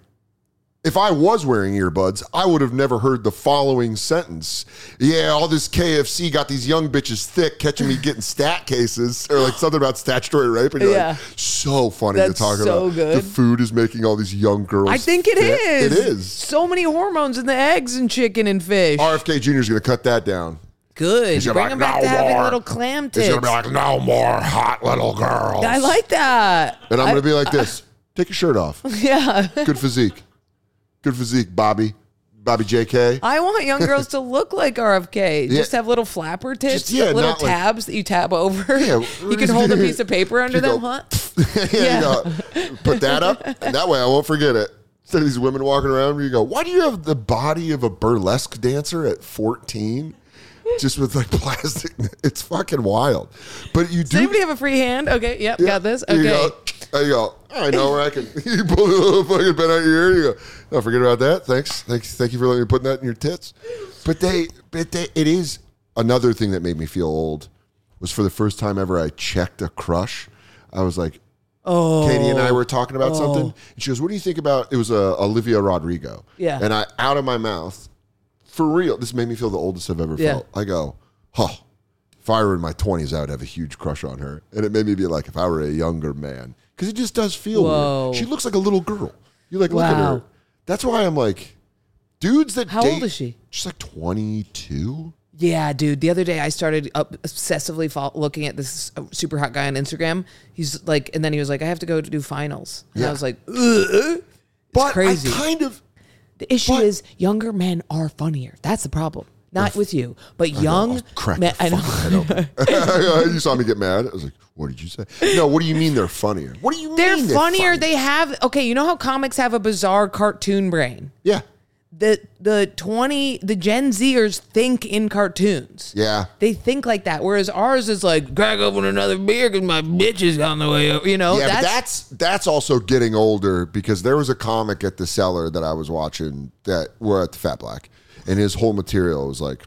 if I was wearing earbuds, I would have never heard the following sentence. Yeah, all this K F C got these young bitches thick, catching me getting stat cases, or like something about statutory rape. And you're Yeah. like, so funny That's to talk so about. good. The food is making all these young girls I think it thick. is. It is. So many hormones in the eggs and chicken and fish. R F K Junior is going to cut that down. Good. He's gonna Bring be them like, back to "No having more." little clam He's tits. going to be like, no more hot little girls. I like that. And I'm I- going to be like this. Take your shirt off. Yeah. Good physique. Good physique, Bobby. Bobby J K. I want young girls to look like R F K. Yeah. Just have little flapper tits, Just- yeah, little not like- tabs that you tab over. Yeah. You can hold a piece of paper under You them, go, huh? yeah, Yeah. you go, put that up. And that way I won't forget it. Instead of these women walking around, you go, why do you have the body of a burlesque dancer at fourteen? Just with like plastic. It's fucking wild. But you Does do. anybody have a free hand? Okay, yep, Yeah. got this. You Okay. go, there you go. I know where I can. You pull a little fucking pen out your ear. You go, oh, forget about that. Thanks. Thanks. Thank you for letting me put that in your tits. But they, but they, it is another thing that made me feel old was for the first time ever I checked a crush. I was like, Oh. Katie and I were talking about something. And she goes, what do you think about, it was uh, Olivia Rodrigo. Yeah. And I, out of my mouth, for real, this made me feel the oldest I've ever Yeah. felt. I go, huh. If I were in my twenties, I would have a huge crush on her. And it made me be like, if I were a younger man. Because it just does feel Whoa. weird. She looks like a little girl. You like, look at Wow. her. That's why I'm like, dudes that How date. old is she? She's like twenty-two. Yeah, dude. The other day I started up obsessively fo- looking at this uh, super hot guy on Instagram. He's like, and then he was like, I have to go to do finals. And Yeah. I was like, ugh. But crazy. I kind of, The issue But- is younger men are funnier. That's the problem. Not with you, but I know, young I'll crack men. the I know. fucking head open. You saw me get mad. I was like, what did you say? No, what do you mean they're funnier? What do you They're mean funnier. funny? They have okay. You know how comics have a bizarre cartoon brain. Yeah. The the twenty the Gen Zers think in cartoons. Yeah. They think like that, whereas ours is like crack open another beer because my bitch is on the way over. You know, Yeah, that's, but that's that's also getting older because there was a comic at the Cellar that I was watching that we're at the Fat Black, and his whole material was like,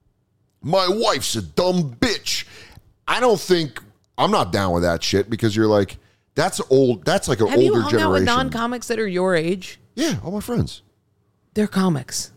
"My wife's a dumb bitch." I don't think I'm not down with that shit because you're like, that's old. That's like an have you older hung generation. out with non-comics that are your age? Yeah, all my friends. They're comics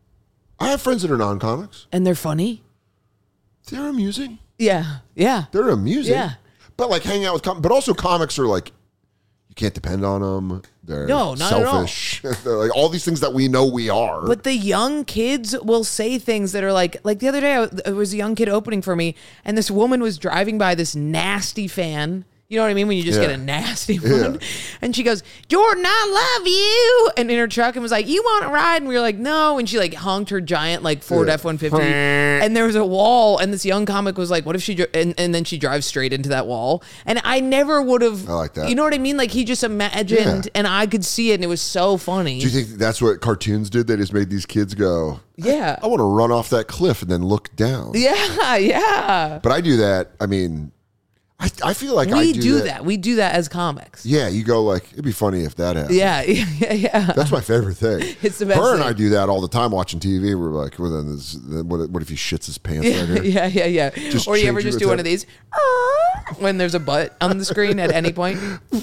I have friends that are non-comics. and they're funny. They're amusing. Yeah, yeah. They're amusing. Yeah. But like hanging out with com- but also comics are like, you can't depend on them. They're No, not at all. selfish. They're like all these things that we know we are. But the young kids will say things that are like, like the other day, I, there was a young kid opening for me, and this woman was driving by this nasty fan. You know what I mean? When you just Yeah. get a nasty Yeah. one. And she goes, Jordan, I love you. And in her truck and was like, you want to ride? And we were like, no. And she like honked her giant like Ford Yeah. F one fifty. And there was a wall. And this young comic was like, what if she, dri-? And, and then she drives straight into that wall. And I never would have. I like that. You know what I mean? Like he just imagined Yeah. and I could see it. And it was so funny. Do you think that's what cartoons did? They just made these kids go, Yeah. I want to run off that cliff and then look down. Yeah. Yeah. But I do that. I mean, I, I feel like I We do, do that. that. We do that as comics. Yeah, you go like, it'd be funny if that happened. Yeah, yeah, yeah. That's my favorite thing. It's the best Her and thing. I do that all the time watching T V. We're like, well, then this, then what, what if he shits his pants right here? Yeah, yeah, yeah. Just Or you ever change just it do with one that. of these when there's a butt on the screen at any point?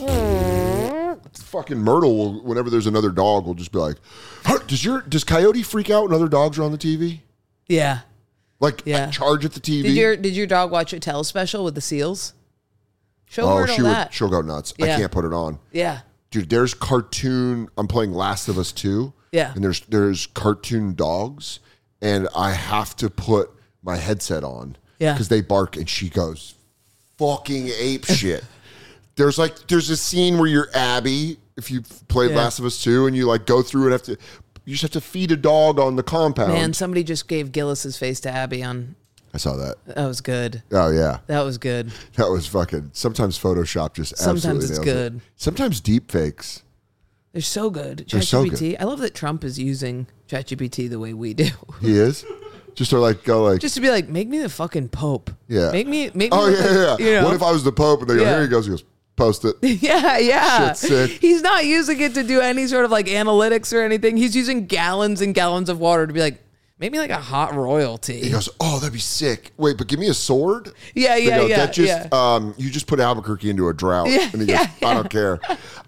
Fucking Myrtle will, whenever there's another dog, will just be like, "Huh, does your does Coyote freak out when other dogs are on the T V? Yeah. Like Yeah. charge at the T V? Did your Did your dog watch a Tell special with the seals? Show oh, Myrtle she that. would. She'll go nuts. I Yeah. can't put it on, Yeah. dude. There's cartoon. I'm playing Last of Us two. Yeah. and there's there's cartoon dogs, and I have to put my headset on. Yeah. because they bark, and she goes fucking ape shit. There's like there's a scene where you're Abby if you played Yeah. Last of Us two, and you like go through and have to. You just have to feed a dog on the compound. Man, somebody just gave Gillis's face to Abby on. I saw that. That was good. Oh yeah, That was good. that was fucking. Sometimes Photoshop just Sometimes absolutely it's nails good. It. Sometimes deep fakes. They're so good. They're so ChatGPT. I love that Trump is using ChatGPT the way we do. He is just to like go like Just to be like, make me the fucking Pope. yeah. Make me. Make me. Oh look yeah, like- yeah. You know? What if I was the Pope and they go Yeah. here he goes he goes post it. Yeah, yeah. Shit's sick. He's not using it to do any sort of like analytics or anything. He's using gallons and gallons of water to be like, make me like a hot royalty. He goes, oh, that'd be sick. Wait, but give me a sword. Yeah, They yeah, go, yeah, That just yeah. um, you just put Albuquerque into a drought. Yeah, and he goes, yeah, I don't care.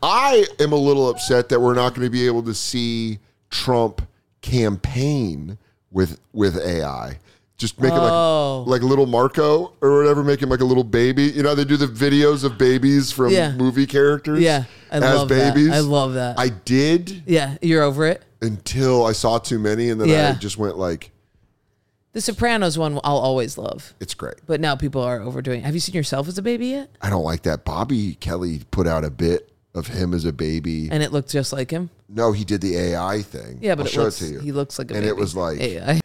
I am a little upset that we're not going to be able to see Trump campaign with with A I. Just make Oh. it like like little Marco or whatever. Make him like a little baby. You know, they do the videos of babies from Yeah. movie characters. Yeah, I as love that. babies. I love that. I did Yeah, you're over it. until I saw too many, and then Yeah. I just went like, The Sopranos one I'll always love. it's great. But now people are overdoing it. Have you seen yourself as a baby yet? I don't like that. Bobby Kelly put out a bit of him as a baby. And it looked just like him? No, he did the A I thing. Yeah, but I'll it show looks, it to you. he looks like a and baby. it was like, A I.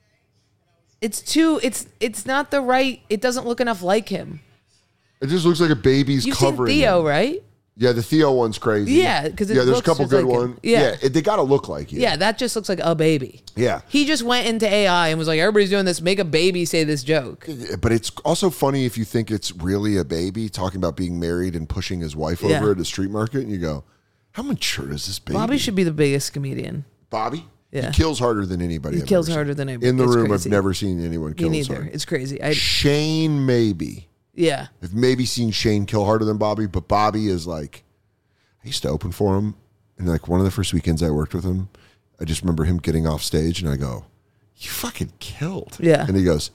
It's too, it's it's not the right, it doesn't look enough like him. it just looks like a baby's You've seen covering. Theo, him. right? Yeah, the Theo one's crazy. Yeah, 'cause it yeah, there's a looks couple just good like him. ones. Yeah. it, they got to look like you. Yeah, that just looks like a baby. Yeah. He just went into A I and was like, everybody's doing this. Make a baby say this joke. But it's also funny if you think it's really a baby talking about being married and pushing his wife Yeah. over at a street market, and you go, "How mature is this baby?" Bobby should be the biggest comedian. Bobby. Yeah. He kills harder than anybody. He I've kills ever harder seen. than anybody. In the It's room, crazy. I've never seen anyone Me kill as neither. hard. It's crazy. I, Shane, maybe. yeah. I've maybe seen Shane kill harder than Bobby, but Bobby is like, I used to open for him, and like one of the first weekends I worked with him, I just remember him getting off stage, and I go, "You fucking killed!" Yeah. And he goes,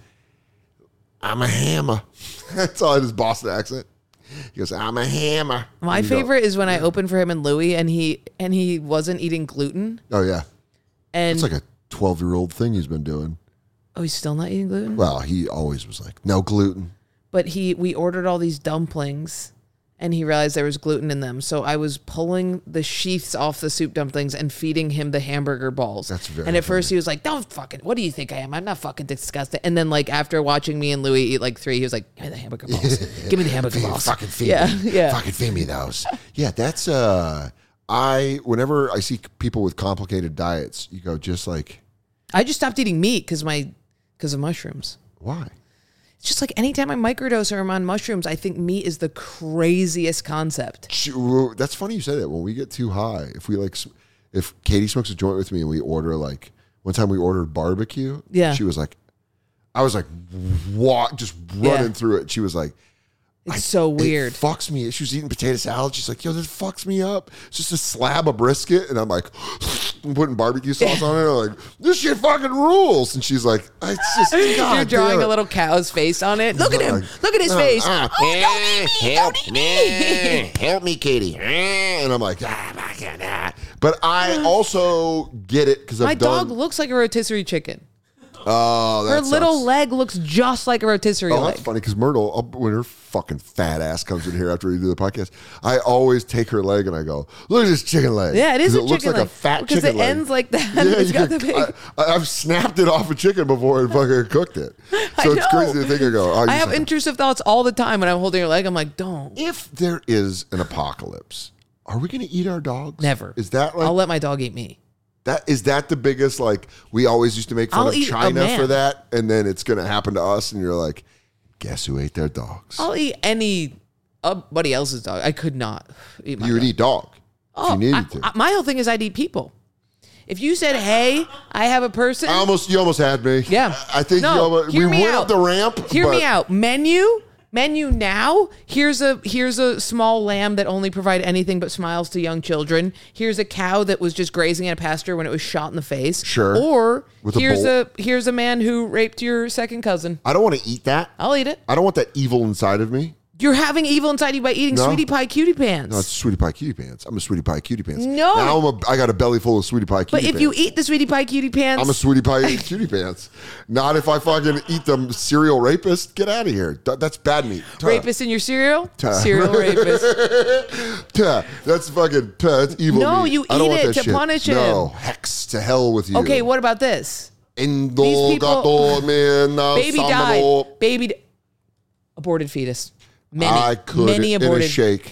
"I'm a hammer." That's all in his Boston accent. He goes, "I'm a hammer." My And you go, favorite is when I opened for him and Louie, and he and he wasn't eating gluten. Oh yeah, And it's like a twelve-year-old thing he's been doing. oh, he's still not eating gluten. Well, he always was like, "No gluten." But he, we ordered all these dumplings, and he realized there was gluten in them. So I was pulling the sheaths off the soup dumplings and feeding him the hamburger balls. That's very And at first he was like, "Don't fucking, what do you think I am? I'm not fucking disgusting." And then like after watching me and Louie eat like three, he was like, "Give me the hamburger balls. Give me the hamburger balls." Fucking feed yeah, me. yeah. Fucking feed me those. Yeah, that's uh I whenever I see people with complicated diets, you go just like, I just stopped eating meat because my because of mushrooms. why? It's just like anytime I microdose or I'm on mushrooms, I think meat is the craziest concept. Sh- well, That's funny you say that. When we get too high, if we like s- if Katie smokes a joint with me and we order like one time we ordered barbecue, Yeah. she was like I was like wa- just running Yeah. through it. She was like, It's I, so weird. It fucks me. She was eating potato salad. She's like, yo, this fucks me up. It's just a slab of brisket. And I'm like, I'm putting barbecue sauce on it. I'm like, this shit fucking rules. And she's like, it's just, God You're drawing damn it. a little cow's face on it. Look at him. Like, Look at his uh, face. uh, Oh, don't eat me. help Don't eat me. me. Help me, Katie. And I'm like, ah, my God, ah. But I also get it because I've My done. dog looks like a rotisserie chicken. Oh, that Her little sucks. leg looks just like a rotisserie Oh, leg. that's funny because Myrtle, I'll- when her fucking fat ass comes in here after we do the podcast, I always take her leg and I go, "Look at this chicken leg." Yeah, it is 'Cause a it looks chicken like leg. a fat because chicken it leg. ends like that. Yeah, It's you got could- the big. I, I've snapped it off a chicken before and fucking cooked it. So I it's know. crazy to think I go. Oh, I you have said- intrusive thoughts all the time when I'm holding her leg. I'm like, don't. If there is an apocalypse, are we going to eat our dogs? Never. Is that like I'll let my dog eat me. that? Is that the biggest like we always used to make fun I'll of eat a China man. for that, and then it's going to happen to us, and you're like, guess who ate their dogs? I'll eat anybody else's dog. I could not eat my You would dog. eat dog Oh, if you needed I- to. I- my whole thing is I'd eat people. If you said, "Hey, I have a person," I almost, you almost had me. yeah, I think no, you almost, we hear me went out. up the ramp. Hear but me out. Menu, menu now. Here's a here's a small lamb that only provided anything but smiles to young children. Here's a cow that was just grazing in a pasture when it was shot in the face. Sure. Or With a here's bolt. a here's a man who raped your second cousin. I don't want to eat that. I'll eat it. I don't want that evil inside of me. You're having evil inside you by eating No. sweetie pie cutie pants. No, it's Sweetie Pie Cutie Pants. I'm a Sweetie Pie Cutie Pants. No. Now I'm a, I got a belly full of Sweetie Pie Cutie but Pants. if you eat the sweetie pie cutie pants, I'm a Sweetie Pie Cutie Pants. Not if I fucking eat them serial rapist. Get out of here. Th- That's bad meat. Tuh. rapist in your cereal, Tuh. cereal rapist. Tuh. That's fucking, tuh. That's evil No, meat. you I don't eat want it that to shit. punish No, him. hex to hell with you. Okay, what about this? Indo These people- gato me na Baby samano. died. Baby, di- aborted fetus. Many, I could many in a aborted. shake.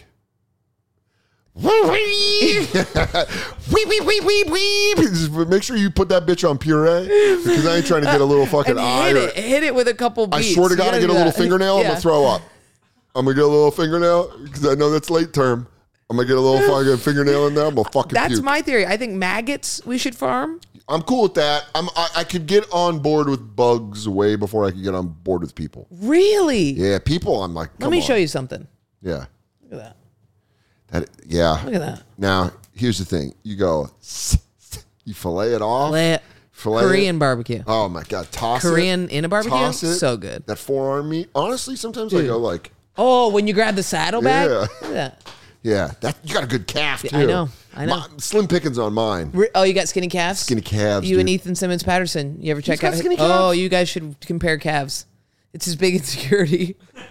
Wee wee wee wee wee. Just make sure you put that bitch on puree because I ain't trying to get a little fucking and eye. hit or- it, hit it with a couple I beats. swear to You God, I gotta get a do little that. fingernail. I'm Yeah. gonna throw up. I'm gonna get a little fingernail because I know that's late term. I'm gonna get a little fucking fingernail in there. I'm gonna fucking That's puke. my theory. I think maggots we should farm. I'm cool with that. I'm. I, I could get on board with bugs way before I could get on board with people. Really? Yeah, people. I'm like, Let come me on. show you something. Yeah. Look at that. That. Yeah. Look at that. Now, here's the thing. You go, you fillet it off. Fillet- Fillet it. Korean barbecue. Oh my God. Toss it. Korean in a barbecue? Toss it. So good. That forearm meat. Honestly, sometimes I Dude. go like, Oh, when you grab the saddlebag? Yeah. Look at that. yeah, that you got a good calf too. I know, I know. My- slim pickings on mine. Re- Oh, you got skinny calves? Skinny calves. You and dude. Ethan Simmons Patterson. You ever check got out? skinny Oh, calves? you guys should compare calves. It's his big insecurity.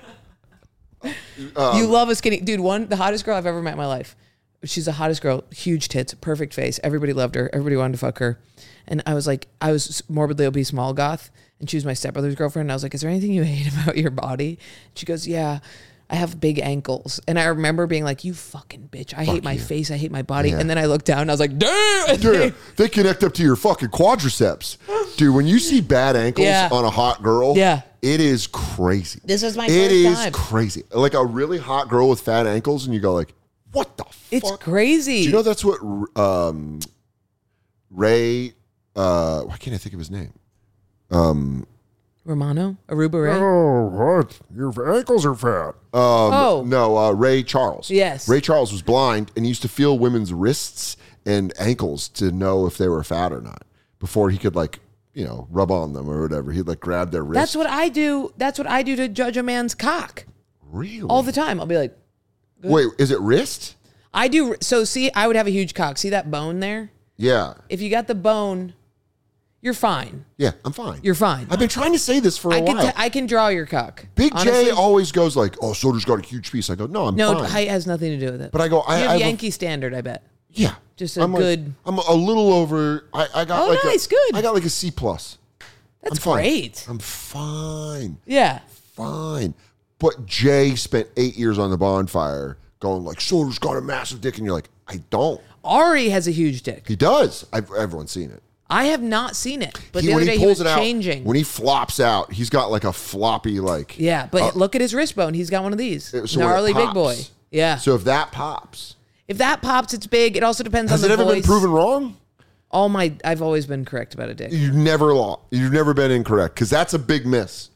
Um, you love a skinny dude. One, the hottest girl I've ever met in my life. She's the hottest girl, huge tits, perfect face. Everybody loved her. Everybody wanted to fuck her. And I was like, I was morbidly obese, small goth, and she was my stepbrother's girlfriend. And I was like, is there anything you hate about your body? She goes, yeah, I have big ankles. And I remember being like, you fucking bitch. I hate my you. face. I hate my body. Yeah. And then I looked down and I was like, damn. Dude, they connect up to your fucking quadriceps. Dude, when you see bad ankles Yeah. on a hot girl, Yeah. it is crazy. This was my It first is time. crazy. Like a really hot girl with fat ankles, and you go like, what the It's fuck? crazy. Do you know that's what um, Ray, uh, why can't I think of his name? Romano? Aruba Ray? Oh, what? Your ankles are fat. Um, Oh. No, uh, Ray Charles. Yes. Ray Charles was blind and he used to feel women's wrists and ankles to know if they were fat or not before he could, like, you know, rub on them or whatever. He'd, like, grab their wrists. That's what I do. That's what I do to judge a man's cock Really? all the time. I'll be like, Wait, is it wrist? I do. So see, I would have a huge cock. See that bone there? Yeah. If you got the bone, you're fine. Yeah, I'm fine. You're fine. I've been trying to say this for a I can, while. t- I can draw your cock. Big Honestly, J always goes like, oh, Soder's got a huge piece. I go, no, I'm No, fine. height has nothing to do with it. But I go, I- you I have have a- Yankee standard, I bet. yeah. Just a I'm like- good- I'm a little over. I, I got Oh, like nice, a, good. I got like a C plus. That's I'm fine. great. I'm fine. Yeah. Fine. But Jay spent eight years on the bonfire going like, Soder's got a massive dick. And you're like, I don't. Ari has a huge dick. He does. I've, everyone's seen it. I have not seen it, but He- the when other day he he pulls was it out, changing. when he flops out, he's got like a floppy, like. yeah, but uh, look at his wrist bone. He's got one of these. so when it Gnarly big pops- boy. Yeah. So if that pops, If that pops, it's big. It also depends has on it the ever voice. been proven wrong? All my, I've always been correct about a dick. You've never lost. You've never been incorrect because that's a big miss.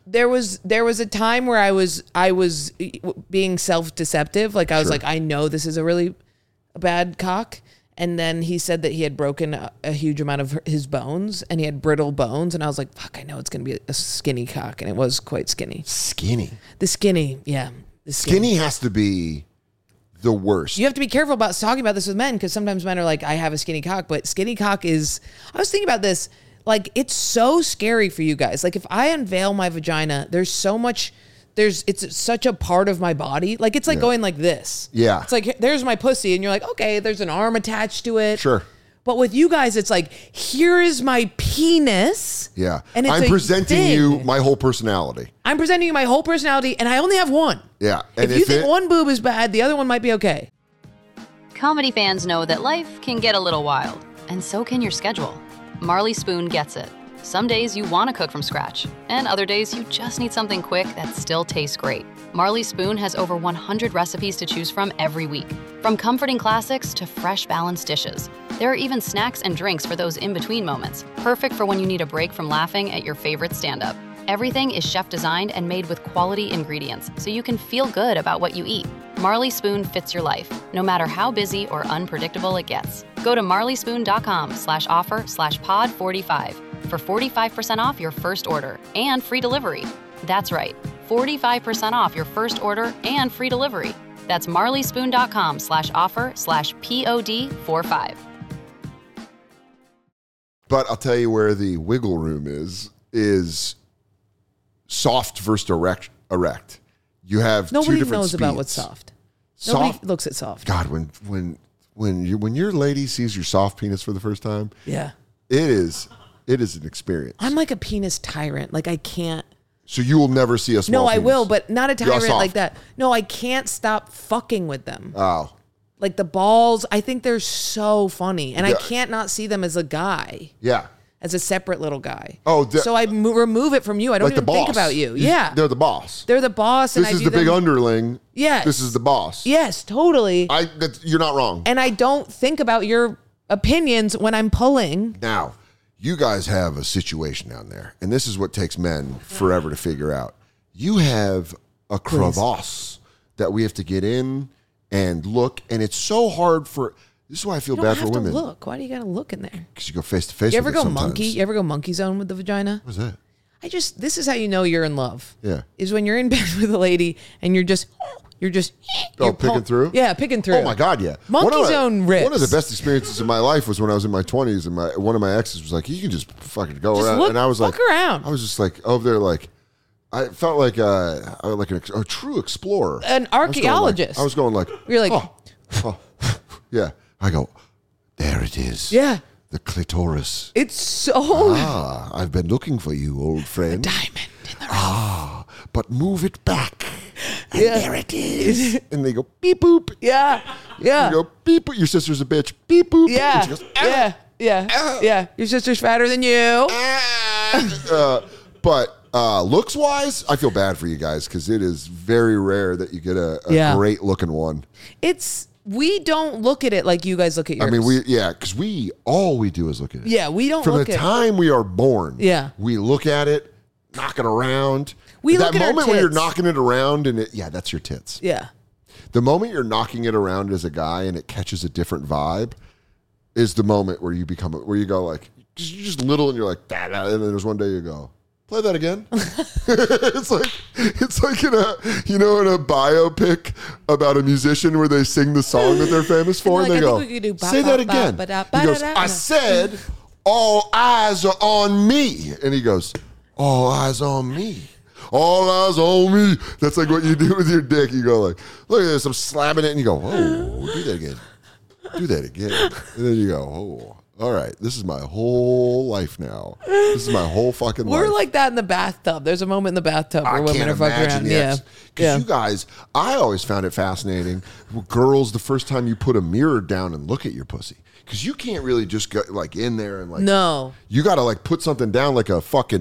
there was there was a time where I was I was being self-deceptive. Like I was Sure. like, I know this is a really bad cock. And then he said that he had broken a, a huge amount of his bones and he had brittle bones. And I was like, fuck, I know it's going to be a skinny cock. And it was quite skinny. Skinny. The skinny, yeah. The Skinny has to be the worst. You have to be careful about talking about this with men because sometimes men are like, I have a skinny cock. But skinny cock is, I was thinking about this, like, it's so scary for you guys. Like, if I unveil my vagina, there's so much... There's it's such a part of my body. Like it's like Yeah. going like this. Yeah. It's like there's my pussy and you're like, okay, there's an arm attached to it. Sure. But with you guys, it's like, here is my penis. Yeah. And it's I'm a presenting thing. you my whole personality. I'm presenting you my whole personality and I only have one. Yeah. If, you think one boob is bad, the other one might be okay. Comedy fans know that life can get a little wild, and so can your schedule. Marley Spoon gets it. Some days you want to cook from scratch, and other days you just need something quick that still tastes great. Marley Spoon has over one hundred recipes to choose from every week, from comforting classics to fresh, balanced dishes. There are even snacks and drinks for those in-between moments, perfect for when you need a break from laughing at your favorite stand-up. Everything is chef-designed and made with quality ingredients, so you can feel good about what you eat. Marley Spoon fits your life, no matter how busy or unpredictable it gets. Go to marleyspoon.com slash offer slash pod 45 for forty-five percent off your first order and free delivery. That's right, forty-five percent off your first order and free delivery. That's marleyspoon.com slash offer slash pod 45. But I'll tell you where the wiggle room is, is soft versus erect. erect. You have Nobody two different knows speeds. about what's soft. Soft, Nobody looks at soft. God, when when when you when your lady sees your soft penis for the first time, Yeah. it is it is an experience. I'm like a penis tyrant. Like I can't. So you will never see a small No, I penis. will, but not a You're tyrant like soft. that. No, I can't stop fucking with them. Oh. Like the balls, I think they're so funny. And Yeah. I can't not see them as a guy, Yeah. as a separate little guy. Oh, the- so I mo- remove it from you. I don't Like the even boss. think about you. Yeah. They're the boss. They're the boss. And This I is do the big them- underling. Yes. This is the boss. Yes, totally. I that, you're not wrong. and I don't think about your opinions when I'm pulling. Now, you guys have a situation down there, and this is what takes men forever to figure out. You have a crevasse that we have to get in and look, and it's so hard for. This is why I feel You don't bad have for to women. look. Why do you got to look in there? Because you go face to face. You ever with it go sometimes. monkey? You ever go monkey zone with the vagina? What's that? I just, this is how you know you're in love. Yeah. Is when you're in bed with a lady and you're just, you're just, Oh, you're picking pull- through? Yeah, picking through. Oh my God, yeah. Monkey One of my- zone rips. One of the best experiences of my life was when I was in my twenties, and my one of my exes was like, "You can just fucking go Just around," look- and I was look like, around. I was just like over there, like I felt like uh, I was like an, ex- a true explorer, An I was going like- archaeologist. I was going like, You're like- oh, oh, yeah. I go, there it is. Yeah. The clitoris. It's so Ah, I've been looking for you, old friend. diamond in the rough. Ah, but move it back. And Yeah. there it is. And they go, beep boop. Yeah. Yeah. You go, beep boop. Your sister's a bitch. Beep boop. Yeah. And she goes, "Ah." Yeah. Yeah. Yeah. Your sister's fatter than you. uh, but uh, looks wise, I feel bad for you guys because it is very rare that you get a, a Yeah. great looking one. It's, we don't look at it like you guys look at yours. I mean, we, yeah, because we, all we do is look at it. yeah, we don't From look the at time we are born, Yeah. we look at it, knock it around. We that look at our moment when you're tits. knocking it around and it, yeah, that's your tits. Yeah. The moment you're knocking it around as a guy and it catches a different vibe is the moment where you become, where you go like, because you're just little and you're like, da, da, and then there's one day you go, play that again. it's like, it's like in a, you know, in a biopic about a musician where they sing the song that they're famous for, and, And they they're go, like, I think we could do ba, say ba, that ba, again. ba, da, He ba, goes, da, da. I said, all eyes are on me. And he goes, all eyes on me. All eyes on me. That's like what you do with your dick. You go like, look at this. I'm slapping it. And you go, oh, do that again. Do that again. And then you go, oh, all right. This is my whole life now. This is my whole fucking life. We're like that in the bathtub. There's a moment in the bathtub where I women can't are fucking imagine around. the Yeah. ex- Because Yeah. you guys, I always found it fascinating. Girls, the first time you put a mirror down and look at your pussy. Because you can't really just go like in there and like. No. You got to like put something down like a fucking,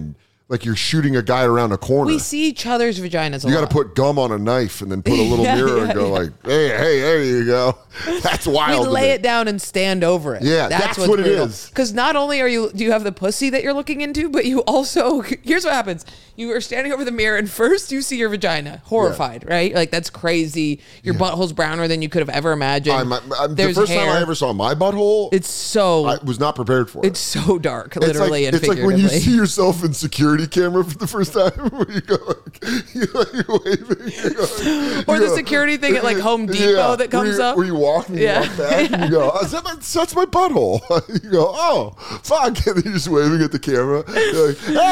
like you're shooting a guy around a corner. We see each other's vaginas. A You got lot. to put gum on a knife and then put a little Yeah, mirror yeah, and go yeah. like, hey, hey, there you go. That's wild. We to lay me. it down and stand over it. Yeah, that's what it is. Because not only are you do you have the pussy that you're looking into, but you also here's what happens: you are standing over the mirror, and first you see your vagina, horrified, yeah. right? Like that's crazy. Your yeah. butthole's browner than you could have ever imagined. I'm, I'm, the first hair. time I ever saw my butthole, it's so I was not prepared for it. It's so dark, literally it's like, and it's figuratively. It's like when you see yourself in security camera for the first time, where you go like, you're, like, you're waving, you go, like, or you the go, security thing at like Home Depot yeah, that comes where you, up. Where you walk and yeah. you walk back, and you go, oh, is that my, that's my butthole. You go, oh, fuck, and then you're just waving at the camera. You're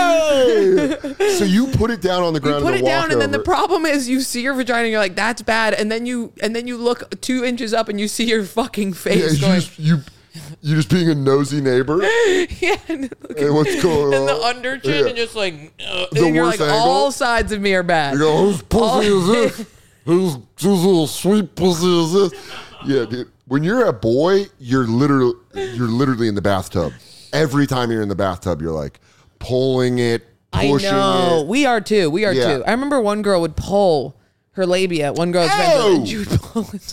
like, hey. So you put it down on the ground. You put and it down, and over. then the problem is you see your vagina, and you're like, "That's bad," and then you and then you look two inches up, and you see your fucking face yeah, going. You just, you, you just being a nosy neighbor. yeah, and, and what's going and on? the under chin, yeah. and just like, uh, the and you're worst like, angle. all sides of me are bad. You go, whose pussy is this? Whose, whose little sweet pussy is this? Yeah, dude. When you're a boy, you're literally you're literally in the bathtub. Every time you're in the bathtub, you're like pulling it, pushing I know. it. We are too. We are Yeah. too. I remember one girl would pull her labia. One girl's friend, Ow! and she would pull it.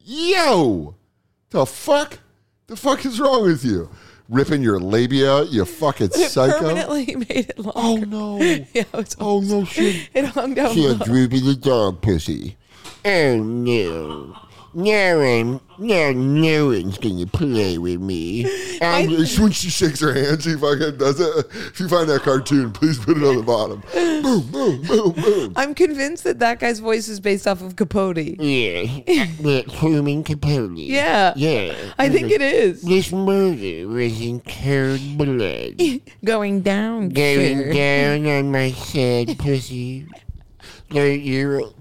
Yo, the fuck? The fuck is wrong with you? Ripping your labia, you fucking It psycho. permanently made it longer. Oh no. Yeah, it's Oh no shit. It hung down. She low. a droopy the dog pussy. Oh no. No one, no, no one's gonna play with me. And when she shakes her hand, she fucking does it. If you find that cartoon, please put it on the bottom. Boom, boom, boom, boom. I'm convinced that that guy's voice is based off of Capote. Yeah, that's Truman Capote. Yeah. Yeah. I think it is. This murder was in cold blood. Going down. Going sir. down on my sad pussy. Don't you?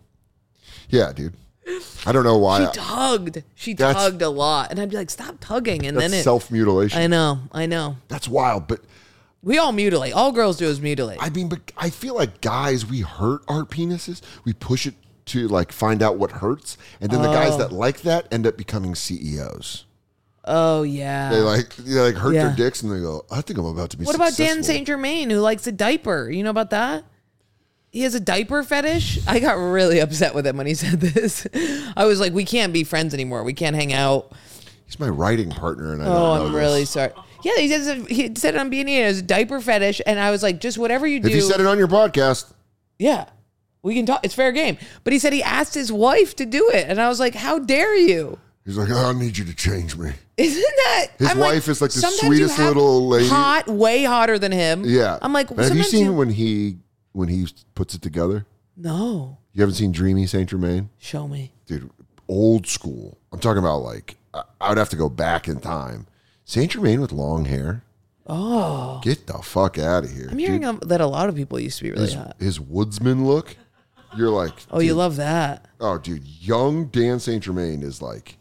Yeah, dude. I don't know why. She I- tugged. She That's- tugged a lot. And I'd be like, stop tugging. And That's then it. self-mutilation. I know. I know. That's wild. But We all mutilate. All girls do is mutilate. I mean, but I feel like guys, we hurt our penises. We push it to like find out what hurts. And then the guys that like that end up becoming C E Os. oh, yeah. They like they like hurt Yeah. their dicks and they go, I think I'm about to be What about Dan successful. Saint Germain, who likes a diaper? You know about that? He has a diaper fetish. I got really upset with him when he said this. I was like, we can't be friends anymore. We can't hang out. He's my writing partner and I don't Oh, know I'm this. really sorry. Yeah, he says he said it on B and E. It was a diaper fetish, and I was like, just whatever you do. If you said it on your podcast, yeah, we can talk. It's fair game. But he said he asked his wife to do it, and I was like, how dare you? he's like, I need you to change me. Isn't that His I'm wife is like the sometimes sweetest you have little lady. hot, way hotter than him. Yeah. I'm like, But have you sometimes seen you- when he when he puts it together? No, You haven't seen Dreamy Saint Germain? show me. Dude, old school. I'm talking about like I I would have to go back in time. Saint Germain with long hair. Oh, Get the fuck out of here. I'm hearing dude. um, that a lot of people used to be really his, hot. his woodsman look. You're like, Oh, you dude, love that. Oh, dude, young Dan Saint Germain is like,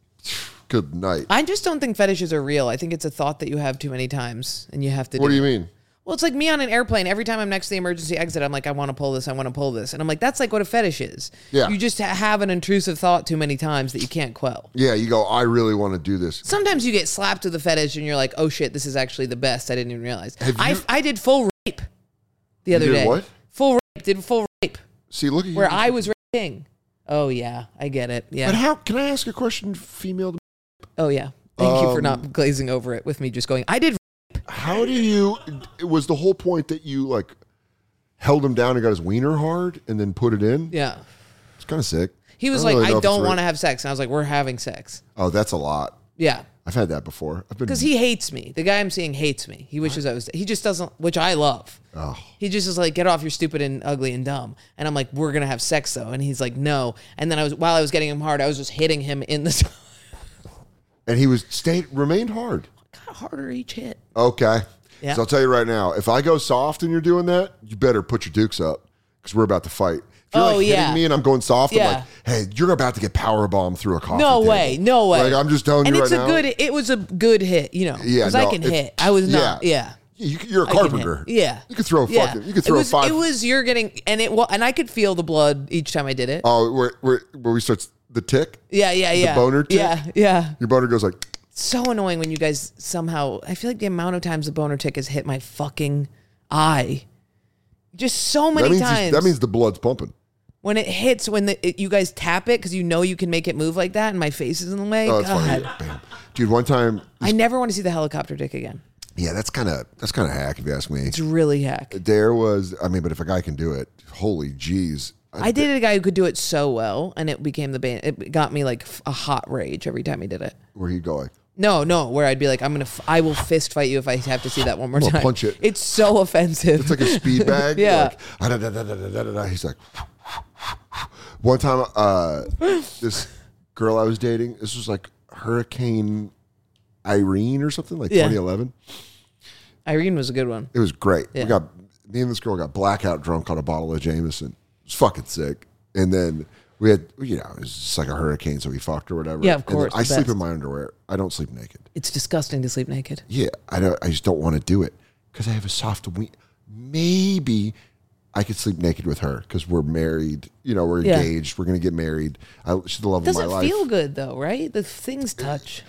good night. I just don't think fetishes are real. I think it's a thought that you have too many times, and you have to. What do you it. mean? Well, it's like me on an airplane. Every time I'm next to the emergency exit, I'm like, I want to pull this. I want to pull this, and I'm like, that's like what a fetish is. Yeah. You just ha- have an intrusive thought too many times that you can't quell. Yeah, you go, I really want to do this. Sometimes you get slapped with a fetish, and you're like, oh shit, this is actually the best. I didn't even realize. Have I you- I did full rape the other did day. what? Full rape. Did full rape See, look at you. where I was raping. Oh yeah, I get it. But Yeah. how, can I ask a question, female? Oh yeah. Thank you for Um, not glazing over it with me just going, I did. How do you, it was the whole point that you like held him down and got his wiener hard and then put it in? Yeah. It's kind of sick. He was I don't like, really know I if it's don't right. want to have sex. And I was like, we're having sex. Oh, that's a lot. Yeah. I've had that before. I've been Because he hates me. The guy I'm seeing hates me. He wishes I was, he just doesn't, which I love. Oh. He just is like, get off, you're stupid and ugly and dumb. And I'm like, we're going to have sex though. And he's like, no. And then I was, while I was getting him hard, I was just hitting him in the, And he was stayed remained hard. got harder each hit. Okay. Yeah. So I'll tell you right now, if I go soft and you're doing that, you better put your dukes up because we're about to fight. If you're Oh, like hitting yeah. me and I'm going soft, Yeah. I'm like, hey, you're about to get power bombed through a coffee No table. way, no way. Like I'm just telling and you it's right a now. good, it was a good hit, you know, Yeah, because no, I can if- hit. I was not, yeah. You, you're a I can carpenter. hit. Yeah. You could throw a Yeah. fucking. You could throw it was, five. It was you're getting and it wa- and I could feel the blood each time I did it. Oh, where where where we start the tick. yeah, yeah, yeah. boner tick? Yeah, yeah. Your boner goes like. So annoying when you guys somehow. I feel like the amount of times the boner tick has hit my fucking eye Just so many that means times. he's- that means the blood's pumping. when it hits, when the, it, you guys tap it because you know you can make it move like that, and my face is in the way. Oh, that's God. funny. Bam. Dude, one time. I never want to see the helicopter dick again. Yeah, that's kind of that's kind of hack if you ask me. It's really hack. There was, I mean, but if a guy can do it, holy jeez. I dated a guy who could do it so well, and it became the band. It got me like a hot rage every time he did it. Where he going? No, no, where I'd be like, I'm gonna, f- I will fist fight you if I have to see that one more I'm gonna time. punch it. It's so offensive. It's like a speed bag. Yeah. Like, ah, da, da, da, da, da, da, da. He's like, one time, uh, this girl I was dating, this was like Hurricane Irene or something, like Yeah. twenty eleven. Irene was a good one. It was great. Yeah. We got me and this girl got blackout drunk on a bottle of Jameson. It was fucking sick. And then we had, you know, it was just like a hurricane, so we fucked or whatever. Yeah, of And then course, I the sleep best. in my underwear. I don't sleep naked. It's disgusting to sleep naked. Yeah, I don't. I just don't want to do it because I have a soft wing. Maybe I could sleep naked with her because we're married. You know, we're Yeah. engaged. We're gonna get married. I, she's the love of Doesn't my life. feel good though, right? The things touch.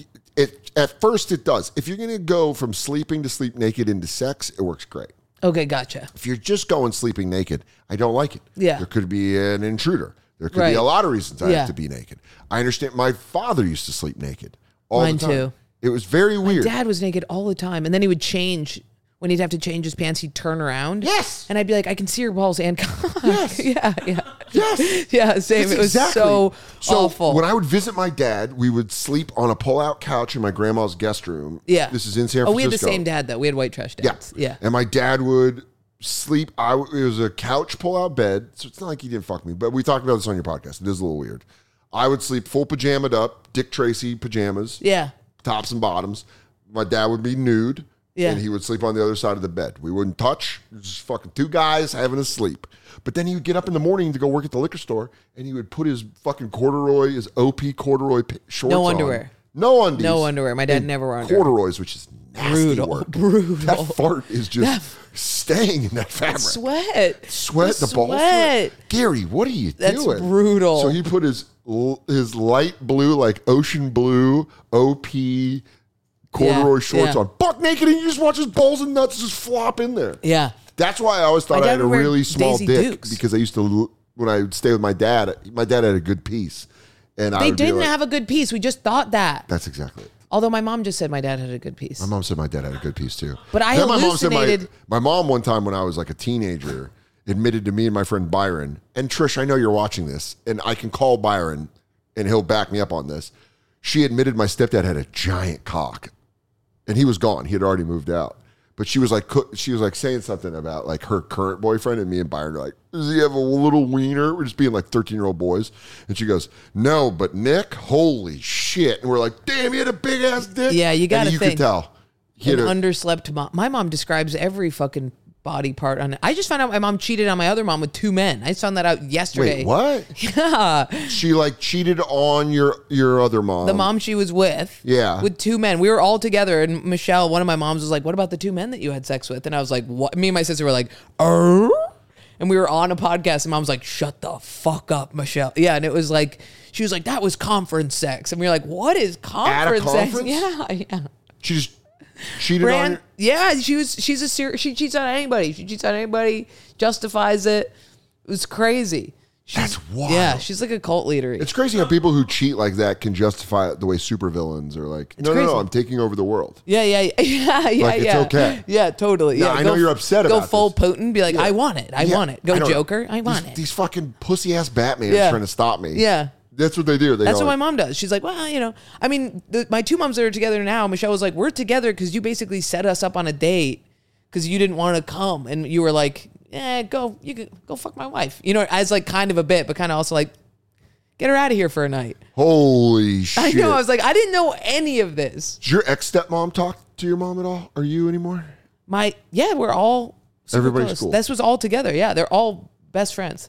It at first it does. If you're gonna go from sleeping to sleep naked into sex, it works great. Okay, gotcha. If you're just going sleeping naked, I don't like it. Yeah. There could be an intruder. There could Right. be a lot of reasons I Yeah. have to be naked. I understand. My father used to sleep naked all Mine the time. too. It was very weird. Dad was naked all the time, and then he would change. When he'd have to change his pants, he'd turn around. Yes. And I'd be like, I can see your balls and cock. Yes. yeah, yeah. Yes. Yeah, same. That's it was exactly- so, so awful. When I would visit my dad, we would sleep on a pull-out couch in my grandma's guest room. yeah. This is in San Oh, Francisco. we had the same dad, though. We had white trash Yeah. dads. Yeah. And my dad would sleep. I w- it was a couch pull-out bed, so it's not like he didn't fuck me. But we talked about this on your podcast. It is a little weird. I would sleep full pajamaed up, Dick Tracy pajamas, Yeah. tops and bottoms. My dad would be nude. Yeah. And he would sleep on the other side of the bed. We wouldn't touch. It was just fucking two guys having a sleep. But then he would get up in the morning to go work at the liquor store, and he would put his fucking corduroy, his O P corduroy p- shorts No on. underwear. No undies. No underwear. My dad and never wore underwear. corduroys, which is nasty Brutal. work. Brutal. That fart is just staying in that fabric. Sweat. Sweat, the, balls. Sweat. Gary, what are you That's doing? brutal. So he put his l- his light blue, like ocean blue, O P corduroy Yeah, shorts yeah. on, buck naked, and you just watch his balls and nuts just flop in there. Yeah. That's why I always thought My I dad had a would wear really small Daisy dick Dukes. because I used to l- when I would stay with my dad. My dad had a good piece, and I They would be didn't like, have a good piece. We just thought that. That's exactly it. Although my mom just said my dad had a good piece. My mom said my dad had a good piece too. But I Then my mom said my, hallucinated- my mom one time when I was like a teenager admitted to me and my friend Byron, and Trish, I know you're watching this, and I can call Byron and he'll back me up on this. She admitted my stepdad had a giant cock, and he was gone. He had already moved out. But she was like, cook- she was like saying something about like her current boyfriend, and me and Byron are like, does he have a little wiener? We're just being like thirteen year old boys. And she goes, no, but Nick, holy shit. And we're like, damn, he had a big ass dick. Yeah, you gotta And you think. could tell. He An had a- underslept mom. My mom describes every fucking body part on it. I just found out my mom cheated on my other mom with two men. I just found that out yesterday. Wait, what? Yeah. She like cheated on your your other mom. The mom she was with. Yeah. With two men. We were all together, and Michelle, one of my moms, was like, what about the two men that you had sex with? And I was like, what? Me and my sister were like, er? And we were on a podcast, and mom was like, shut the fuck up, Michelle. Yeah, and it was like, she was like, that was conference sex. And we were like, what is conference, conference? sex? Yeah, yeah. She just cheated Ran, on you. yeah, she was. She's a ser- she cheats on anybody. She cheats on anybody. Justifies it. It was crazy. She's, That's wild. Yeah, she's like a cult leader. It's crazy how people who cheat like that can justify it the way supervillains are like, no, no, crazy. no, I'm taking over the world. yeah, yeah, yeah, yeah, yeah. Like, it's yeah. okay. Yeah, totally. No, yeah, I know you're upset go about full this. Putin. Be like, I want it. I Yeah, want it. Go I don't- Joker. I want these, it. These fucking pussy ass Batman Yeah. trying to stop me. Yeah. That's what they do. They That's go what my like, mom does. She's like, well, you know, I mean, the, my two moms that are together now, Michelle was like, we're together because you basically set us up on a date because you didn't want to come. And you were like, eh, go, you could go fuck my wife. You know, as like kind of a bit, but kind of also like, get her out of here for a night. holy shit. I know. I was like, I didn't know any of this. Does your ex stepmom talk to your mom at all? Are you anymore? My, yeah, we're all super Everybody's close. cool. This was all together. Yeah, they're all best friends.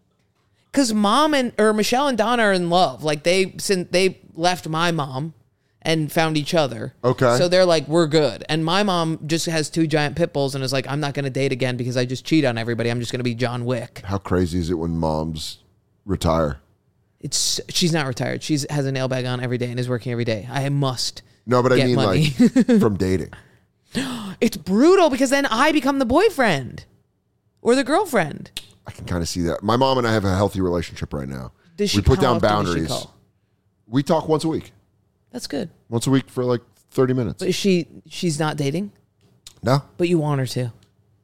Because mom and, or Michelle and Donna are in love. Like they, since they left my mom and found each other. Okay. So they're like, we're good. And my mom just has two giant pit bulls and is like, I'm not going to date again because I just cheat on everybody. I'm just going to be John Wick. How crazy is it when moms retire? It's, she's not retired. She's has a nail bag on every day and is working every day. I must. No, but I Get mean money. like from dating. It's brutal because then I become the boyfriend. or the girlfriend. I can kind of see that. My mom and I have a healthy relationship right now. Does she we put how down often does boundaries. she call? We talk once a week. That's good. Once a week for like thirty minutes. But is she she's not dating, No. but you want her to.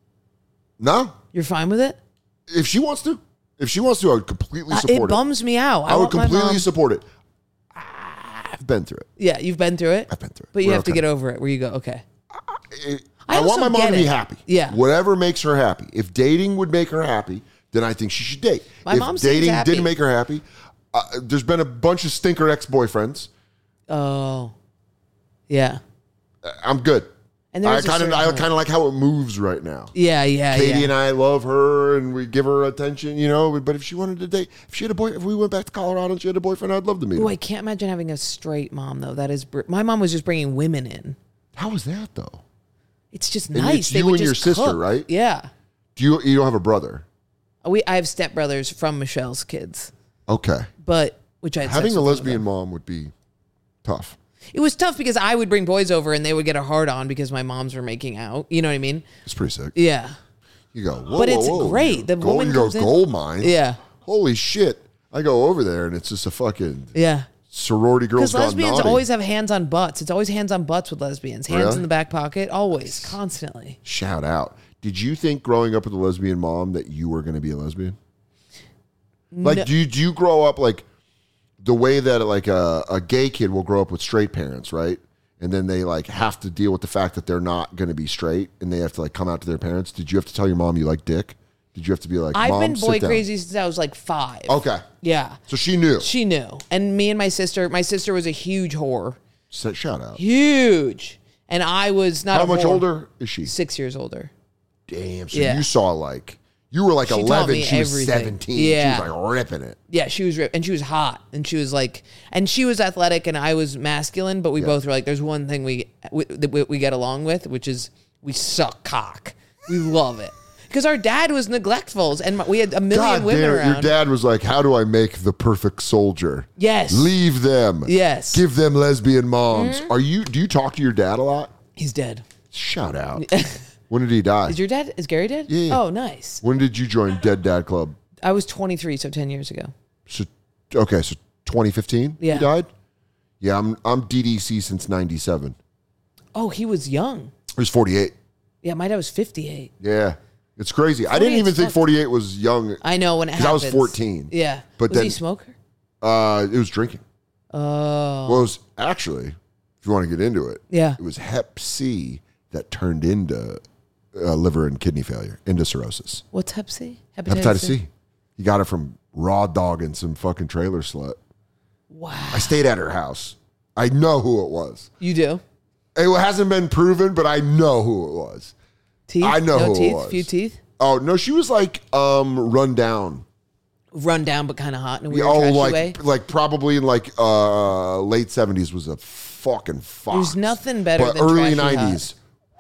No. You're fine with it? If she wants to. If she wants to, I would completely Uh, support it it. bums me out. I, I would want my completely mom- support it. I've been through it. Yeah, you've been through it. I've been through it. But you We're have to okay. get over it. Where you go, okay. It- I I, want also my mom get to be it. happy. Yeah. Whatever makes her happy. If dating would make her happy, then I think she should date. My if mom seems dating happy. didn't make her happy, uh, there's been a bunch of stinker ex-boyfriends. Oh, yeah. I'm good. And there I is a kind of certain I point. kind of like how it moves right now. Yeah, yeah, Katie yeah. and I love her, and we give her attention, you know. But if she wanted to date, if she had a boy, if we went back to Colorado and she had a boyfriend, I'd love to meet Ooh, him. I can't imagine having a straight mom though. That is, br- my mom was just bringing women in. How was that though? It's just And nice. it's They you would and your just sister, cook. right? Yeah. Do you you don't have a brother? We I have stepbrothers from Michelle's kids, Okay, but which I had having sex a with one of lesbian them. mom would be tough. It was tough because I would bring boys over and they would get a hard on because my moms were making out. You know what I mean? It's pretty sick. Yeah. You go, whoa, But whoa, it's whoa. great. The gold, woman you go comes in- gold mine. Yeah. Holy shit! I go over there and it's just a fucking Yeah. sorority girls Because gone lesbians naughty. always have hands on butts. It's always hands on butts with lesbians. Hands Really? in the back pocket, always, constantly. Shout out. Did you think growing up with a lesbian mom that you were going to be a lesbian? Like, No. do you do you grow up like the way that like a, a gay kid will grow up with straight parents, right? And then they like have to deal with the fact that they're not going to be straight, and they have to like come out to their parents. Did you have to tell your mom you like dick? Did you have to be like, I've Mom, been sit boy down. crazy since I was like five. Okay, Yeah. so she knew. She knew. And me and my sister, my sister was a huge whore. So, shout out. Huge. And I was not How a much whore. older is she? Six years older. Damn. So Yeah. you saw like you were like She taught eleven. me She was everything. seventeen. Yeah. She was like ripping it. Yeah, she was ripped, and she was hot, and she was like, and she was athletic, and I was masculine, but we both were like, there's one thing we we, that we we get along with, which is we suck cock. We love it because our dad was neglectful, and we had a million God women damn it. around. Your dad was like, how do I make the perfect soldier? Yes. Leave them. Yes. Give them lesbian moms. Mm-hmm. Are you do you talk to your dad a lot? He's dead. Shout out. When did he die? Is your dad? Is Gary dead? Yeah, yeah. Oh, nice. When did you join Dead Dad Club? I was twenty-three, so ten years ago. So okay, so twenty fifteen Yeah. he died? Yeah, I'm I'm D D C since ninety-seven. Oh, he was young. He was forty-eight. Yeah, my dad was fifty-eight. Yeah. It's crazy. I didn't 48's even think fucked. forty-eight was young. I know when it 'Cause I was happens. fourteen. Yeah, But was then- he a smoker? Uh, it was drinking. Oh, Well, it was actually, if you want to get into it, Yeah. it was Hep C that turned into uh, liver and kidney failure, into cirrhosis. what's Hep C? Hepatitis C. You got it from raw dog and some fucking trailer slut. Wow, I stayed at her house. I know who it was. you do. It hasn't been proven, but I know who it was. Teeth? I know no who it teeth. was. Few teeth. Oh no, she was like um run down. Run down, but kind of hot in a weird, oh, trashy like way. like probably in like uh late seventies was a fucking fox. There's nothing better but than early trashy hot. nineties.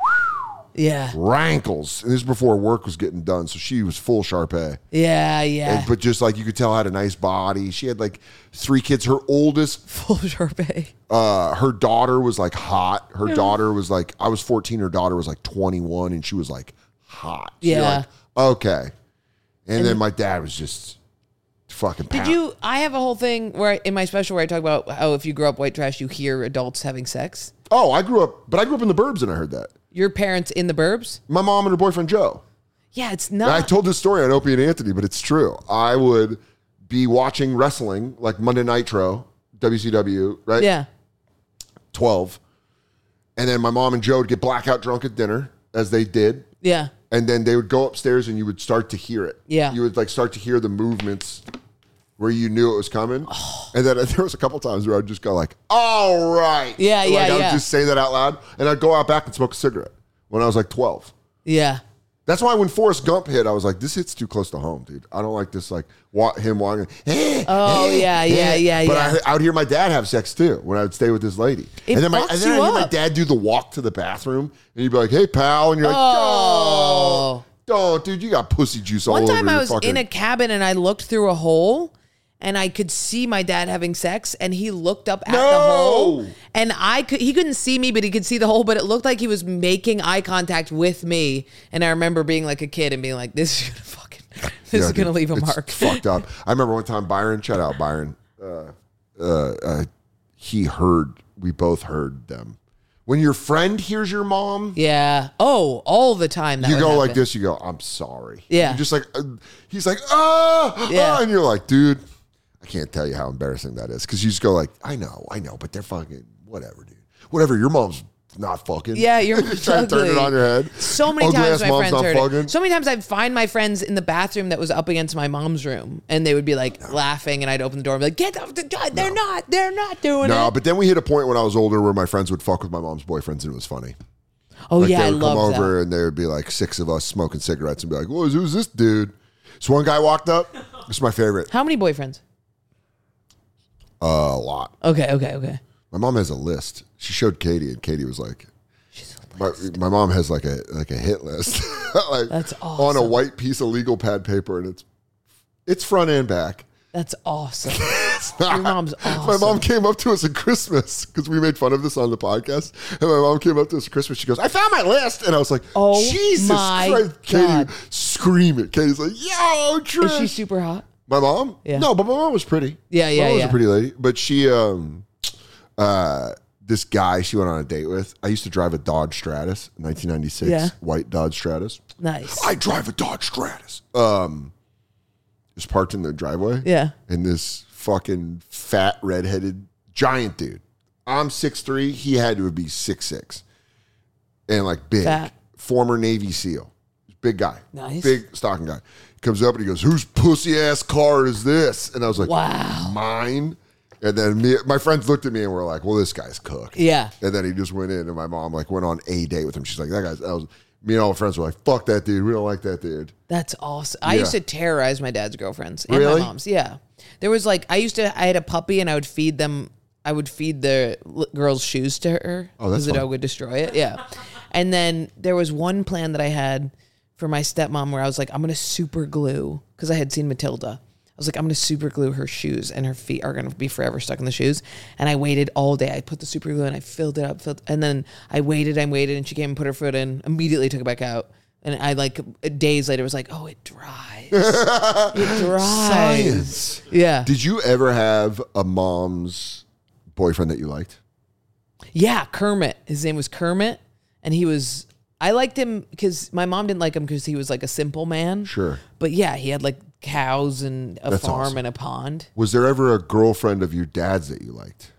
Yeah, Rankles. And this is before work was getting done, so she was full Sharpay. yeah, yeah. And, but just like you could tell, had a nice body. She had like three kids. Her oldest, Full Sharpay. uh, her daughter was like hot. Her daughter was like, I was fourteen. Her daughter was like twenty-one, and she was like hot. So you're Yeah. like, okay. And, then my dad was just fucking. Did pound. you? I have a whole thing where I, in my special where I talk about how if you grow up white trash, you hear adults having sex. Oh, I grew up, but I grew up in the burbs, and I heard that. Your parents in the burbs? My mom and her boyfriend Joe. Yeah, it's And not. I told this story on Opie and Anthony, but it's true. I would be watching wrestling, like Monday Nitro, W C W, right? Yeah. twelve. And then my mom and Joe would get blackout drunk at dinner, as they did. Yeah. And then they would go upstairs and you would start to hear it. Yeah. You would like start to hear the movements where you knew it was coming. Oh. And then there was a couple times where I'd just go like, all right. Yeah, like, yeah, I would yeah. just say that out loud. And I'd go out back and smoke a cigarette when I was like twelve. Yeah. That's why when Forrest Gump hit, I was like, this hits too close to home, dude. I don't like this, like, wa- him walking. Oh, yeah, yeah, yeah, But yeah. I, I would hear my dad have sex, too, when I would stay with this lady. It and then, my, fucks and then you I'd hear my up. dad do the walk to the bathroom, and he'd be like, hey, pal. And you're like, Oh. don't, don't, dude, you got pussy juice all One over time your I was fucking... in a cabin and I looked through a hole and I could see my dad having sex, and he looked up at No! the hole, and I could he couldn't see me, but he could see the hole, but it looked like he was making eye contact with me. And I remember being like a kid and being like, this is gonna fucking this Yeah, is gonna dude, leave a it's mark. Fucked up. I remember one time Byron, shout out Byron. Uh, uh, uh, he heard. We both heard them. When your friend hears your mom, Yeah. Oh, all the time. That you would go like happen. this. You go, I'm sorry. Yeah. You're just like, uh, he's like, ah, Yeah. ah, and you're like, dude, I can't tell you how embarrassing that is because you just go like, I know, I know, but they're fucking whatever, dude. Whatever. Your mom's not fucking. Yeah, you're trying to turn it ugly. on your head. So many Ugly times ass my mom's friends not heard fucking. it. So many times I'd find my friends in the bathroom that was up against my mom's room, and they would be like laughing, and I'd open the door and be like, "Get off the door! They're not! They're not doing No, it!" but then we hit a point when I was older where my friends would fuck with my mom's boyfriends, and it was funny. Oh Like yeah, I they would come love over that. and there would be like six of us smoking cigarettes and be like, "Whoa, who's this dude?" So one guy walked up. This is my favorite. How many boyfriends? Uh, a lot. Okay, okay, okay. My mom has a list. She showed Katie, and Katie was like, my, my mom has like a like a hit list, like That's on a awesome. white piece of legal pad paper, and it's it's front and back. That's awesome. It's not- Your mom's awesome. My mom came up to us at Christmas because we made fun of this on the podcast, and my mom came up to us at Christmas. She goes, "I found my list," and I was like, Oh Jesus my Christ!" Katie God. screaming. Katie's like, "Yo, Trish!" Is she super hot? My mom? Yeah. No, but my mom was pretty. Yeah, My yeah, mom was yeah. a pretty lady. But she, um, uh, this guy she went on a date with, I used to drive a Dodge Stratus, nineteen ninety-six, Yeah. white Dodge Stratus. Nice. I drive a Dodge Stratus. Um, it was parked in the driveway. Yeah. And this fucking fat, redheaded giant dude. I'm six three. He had to be six six. And like big. Fat. Former Navy SEAL. Big guy. Nice. Big stocking guy. Comes up and he goes, "Whose pussy ass car is this?" And I was like, Wow. "Mine." And then me, my friends looked at me and were like, "Well, this guy's cooked." Yeah. And then he just went in, and my mom like went on a date with him. She's like, "That guy's." I was, me and all my friends were like, "Fuck that dude. We don't like that dude." That's awesome. I Yeah. used to terrorize my dad's girlfriends and Really? my mom's. Yeah. There was like, I used to, I had a puppy and I would feed them, I would feed the l- girl's shoes to her. Oh, that's because the fun. dog would destroy it. Yeah. And then there was one plan that I had for my stepmom where I was like, I'm going to super glue, because I had seen Matilda. I was like, I'm going to super glue her shoes, and her feet are going to be forever stuck in the shoes. And I waited all day. I put the super glue and I filled it up, filled, and then I waited and waited, and she came and put her foot in, immediately took it back out. And I like days later was like, oh, it dries. It dries. Science. Yeah. Did you ever have a mom's boyfriend that you liked? Yeah, Kermit. His name was Kermit, and he was. I liked him because my mom didn't like him because he was like a simple man. Sure. But yeah, he had like cows and a That's farm awesome. and a pond. Was there ever a girlfriend of your dad's that you liked?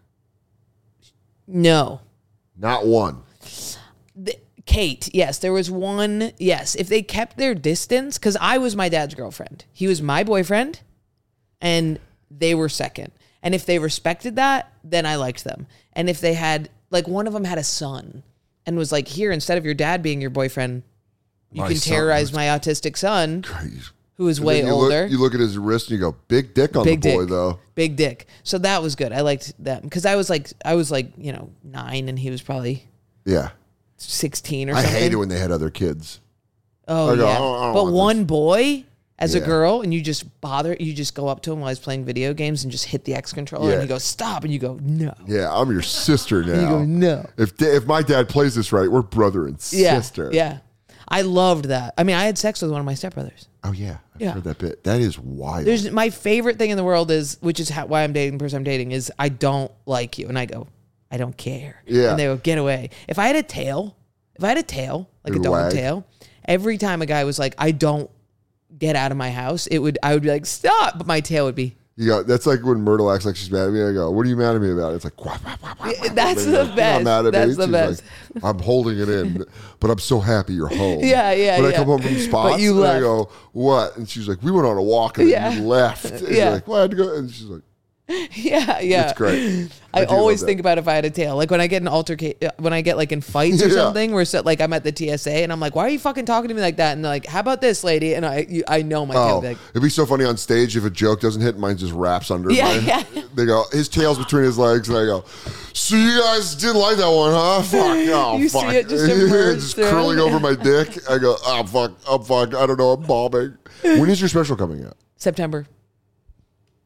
No. Not one. The, Kate, yes, there was one. Yes, if they kept their distance, because I was my dad's girlfriend. He was my boyfriend, and they were second. And if they respected that, then I liked them. And if they had, like, one of them had a son and was like, here, instead of your dad being your boyfriend, you My can son terrorize was- my autistic son, Crazy. who is And way then you older. Look, you look at his wrist and you go, "Big dick on Big the boy, dick. though." Big dick. So that was good. I liked that because I was like, I was like, you know, nine, and he was probably Yeah. sixteen or I something. hated when they had other kids. Oh I go, yeah, I don't- I don't but want one boy as a Yeah. girl, and you just bother, you just go up to him while he's playing video games and just hit the X controller, Yeah. and he goes stop, and you go no, Yeah, I'm your sister now. and you go no, If da- if my dad plays this right, we're brother and yeah, sister. yeah. I loved that. I mean, I had sex with one of my stepbrothers. Oh yeah, I've Yeah. heard that bit. That is wild. There's my favorite thing in the world is, which is how, why I'm dating the person I'm dating, is I don't like you, and I go, I don't care. Yeah. And they go, get away. If I had a tail, if I had a tail, like It a would dog wag. tail, every time a guy was like, I don't get out of my house, it would, I would be like, stop, but my tail would be. You got that's like when Myrtle acts like she's mad at me. I go, "What are you mad at me about?" It's like, quack, quack, quack, quack, quack. That's You're the like, "You're best. not mad at That's me." the She's best. like, "I'm holding it in, but I'm so happy you're home." Yeah, yeah, When I yeah. come home from spots, But you and I left. go, "What?" And she's like, "We went on a walk and Yeah. you left." And Yeah. you're like, "Well, I had to go." And she's like, Yeah, yeah. "It's great." I, do always love that. think about if I had a tail. Like when I get in altercate, when I get like in fights or Yeah. something, where so, like I'm at the T S A and I'm like, why are you fucking talking to me like that? And they're like, how about this, lady? And I, you, I know my tail Oh, will be like, it'd be so funny on stage if a joke doesn't hit, mine just wraps under. Yeah, mine. yeah. They go, his tail's between his legs, and I go, "So you guys didn't like that one, huh? Fuck, oh You see fuck, it just emerge just through. curling over my dick." I go, "Oh fuck, oh fuck, I don't know, I'm bombing." When is your special coming out? September.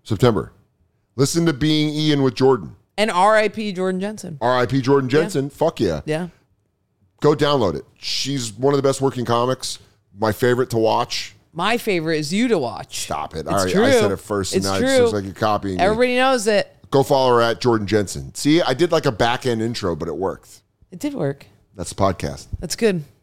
September. Listen to Being Ian with Jordan. And R I P Jordan Jensen. R I P Jordan Jensen. Yeah. Fuck yeah. Yeah. Go download it. She's one of the best working comics. My favorite to watch. My favorite is you to watch. Stop it. It's All right, true. I said it first, and It's now true. it looks like you're copying me. Everybody knows it. Go follow her at Jordan Jensen. See, I did like a back end intro, but it worked. It did work. That's the podcast. That's good.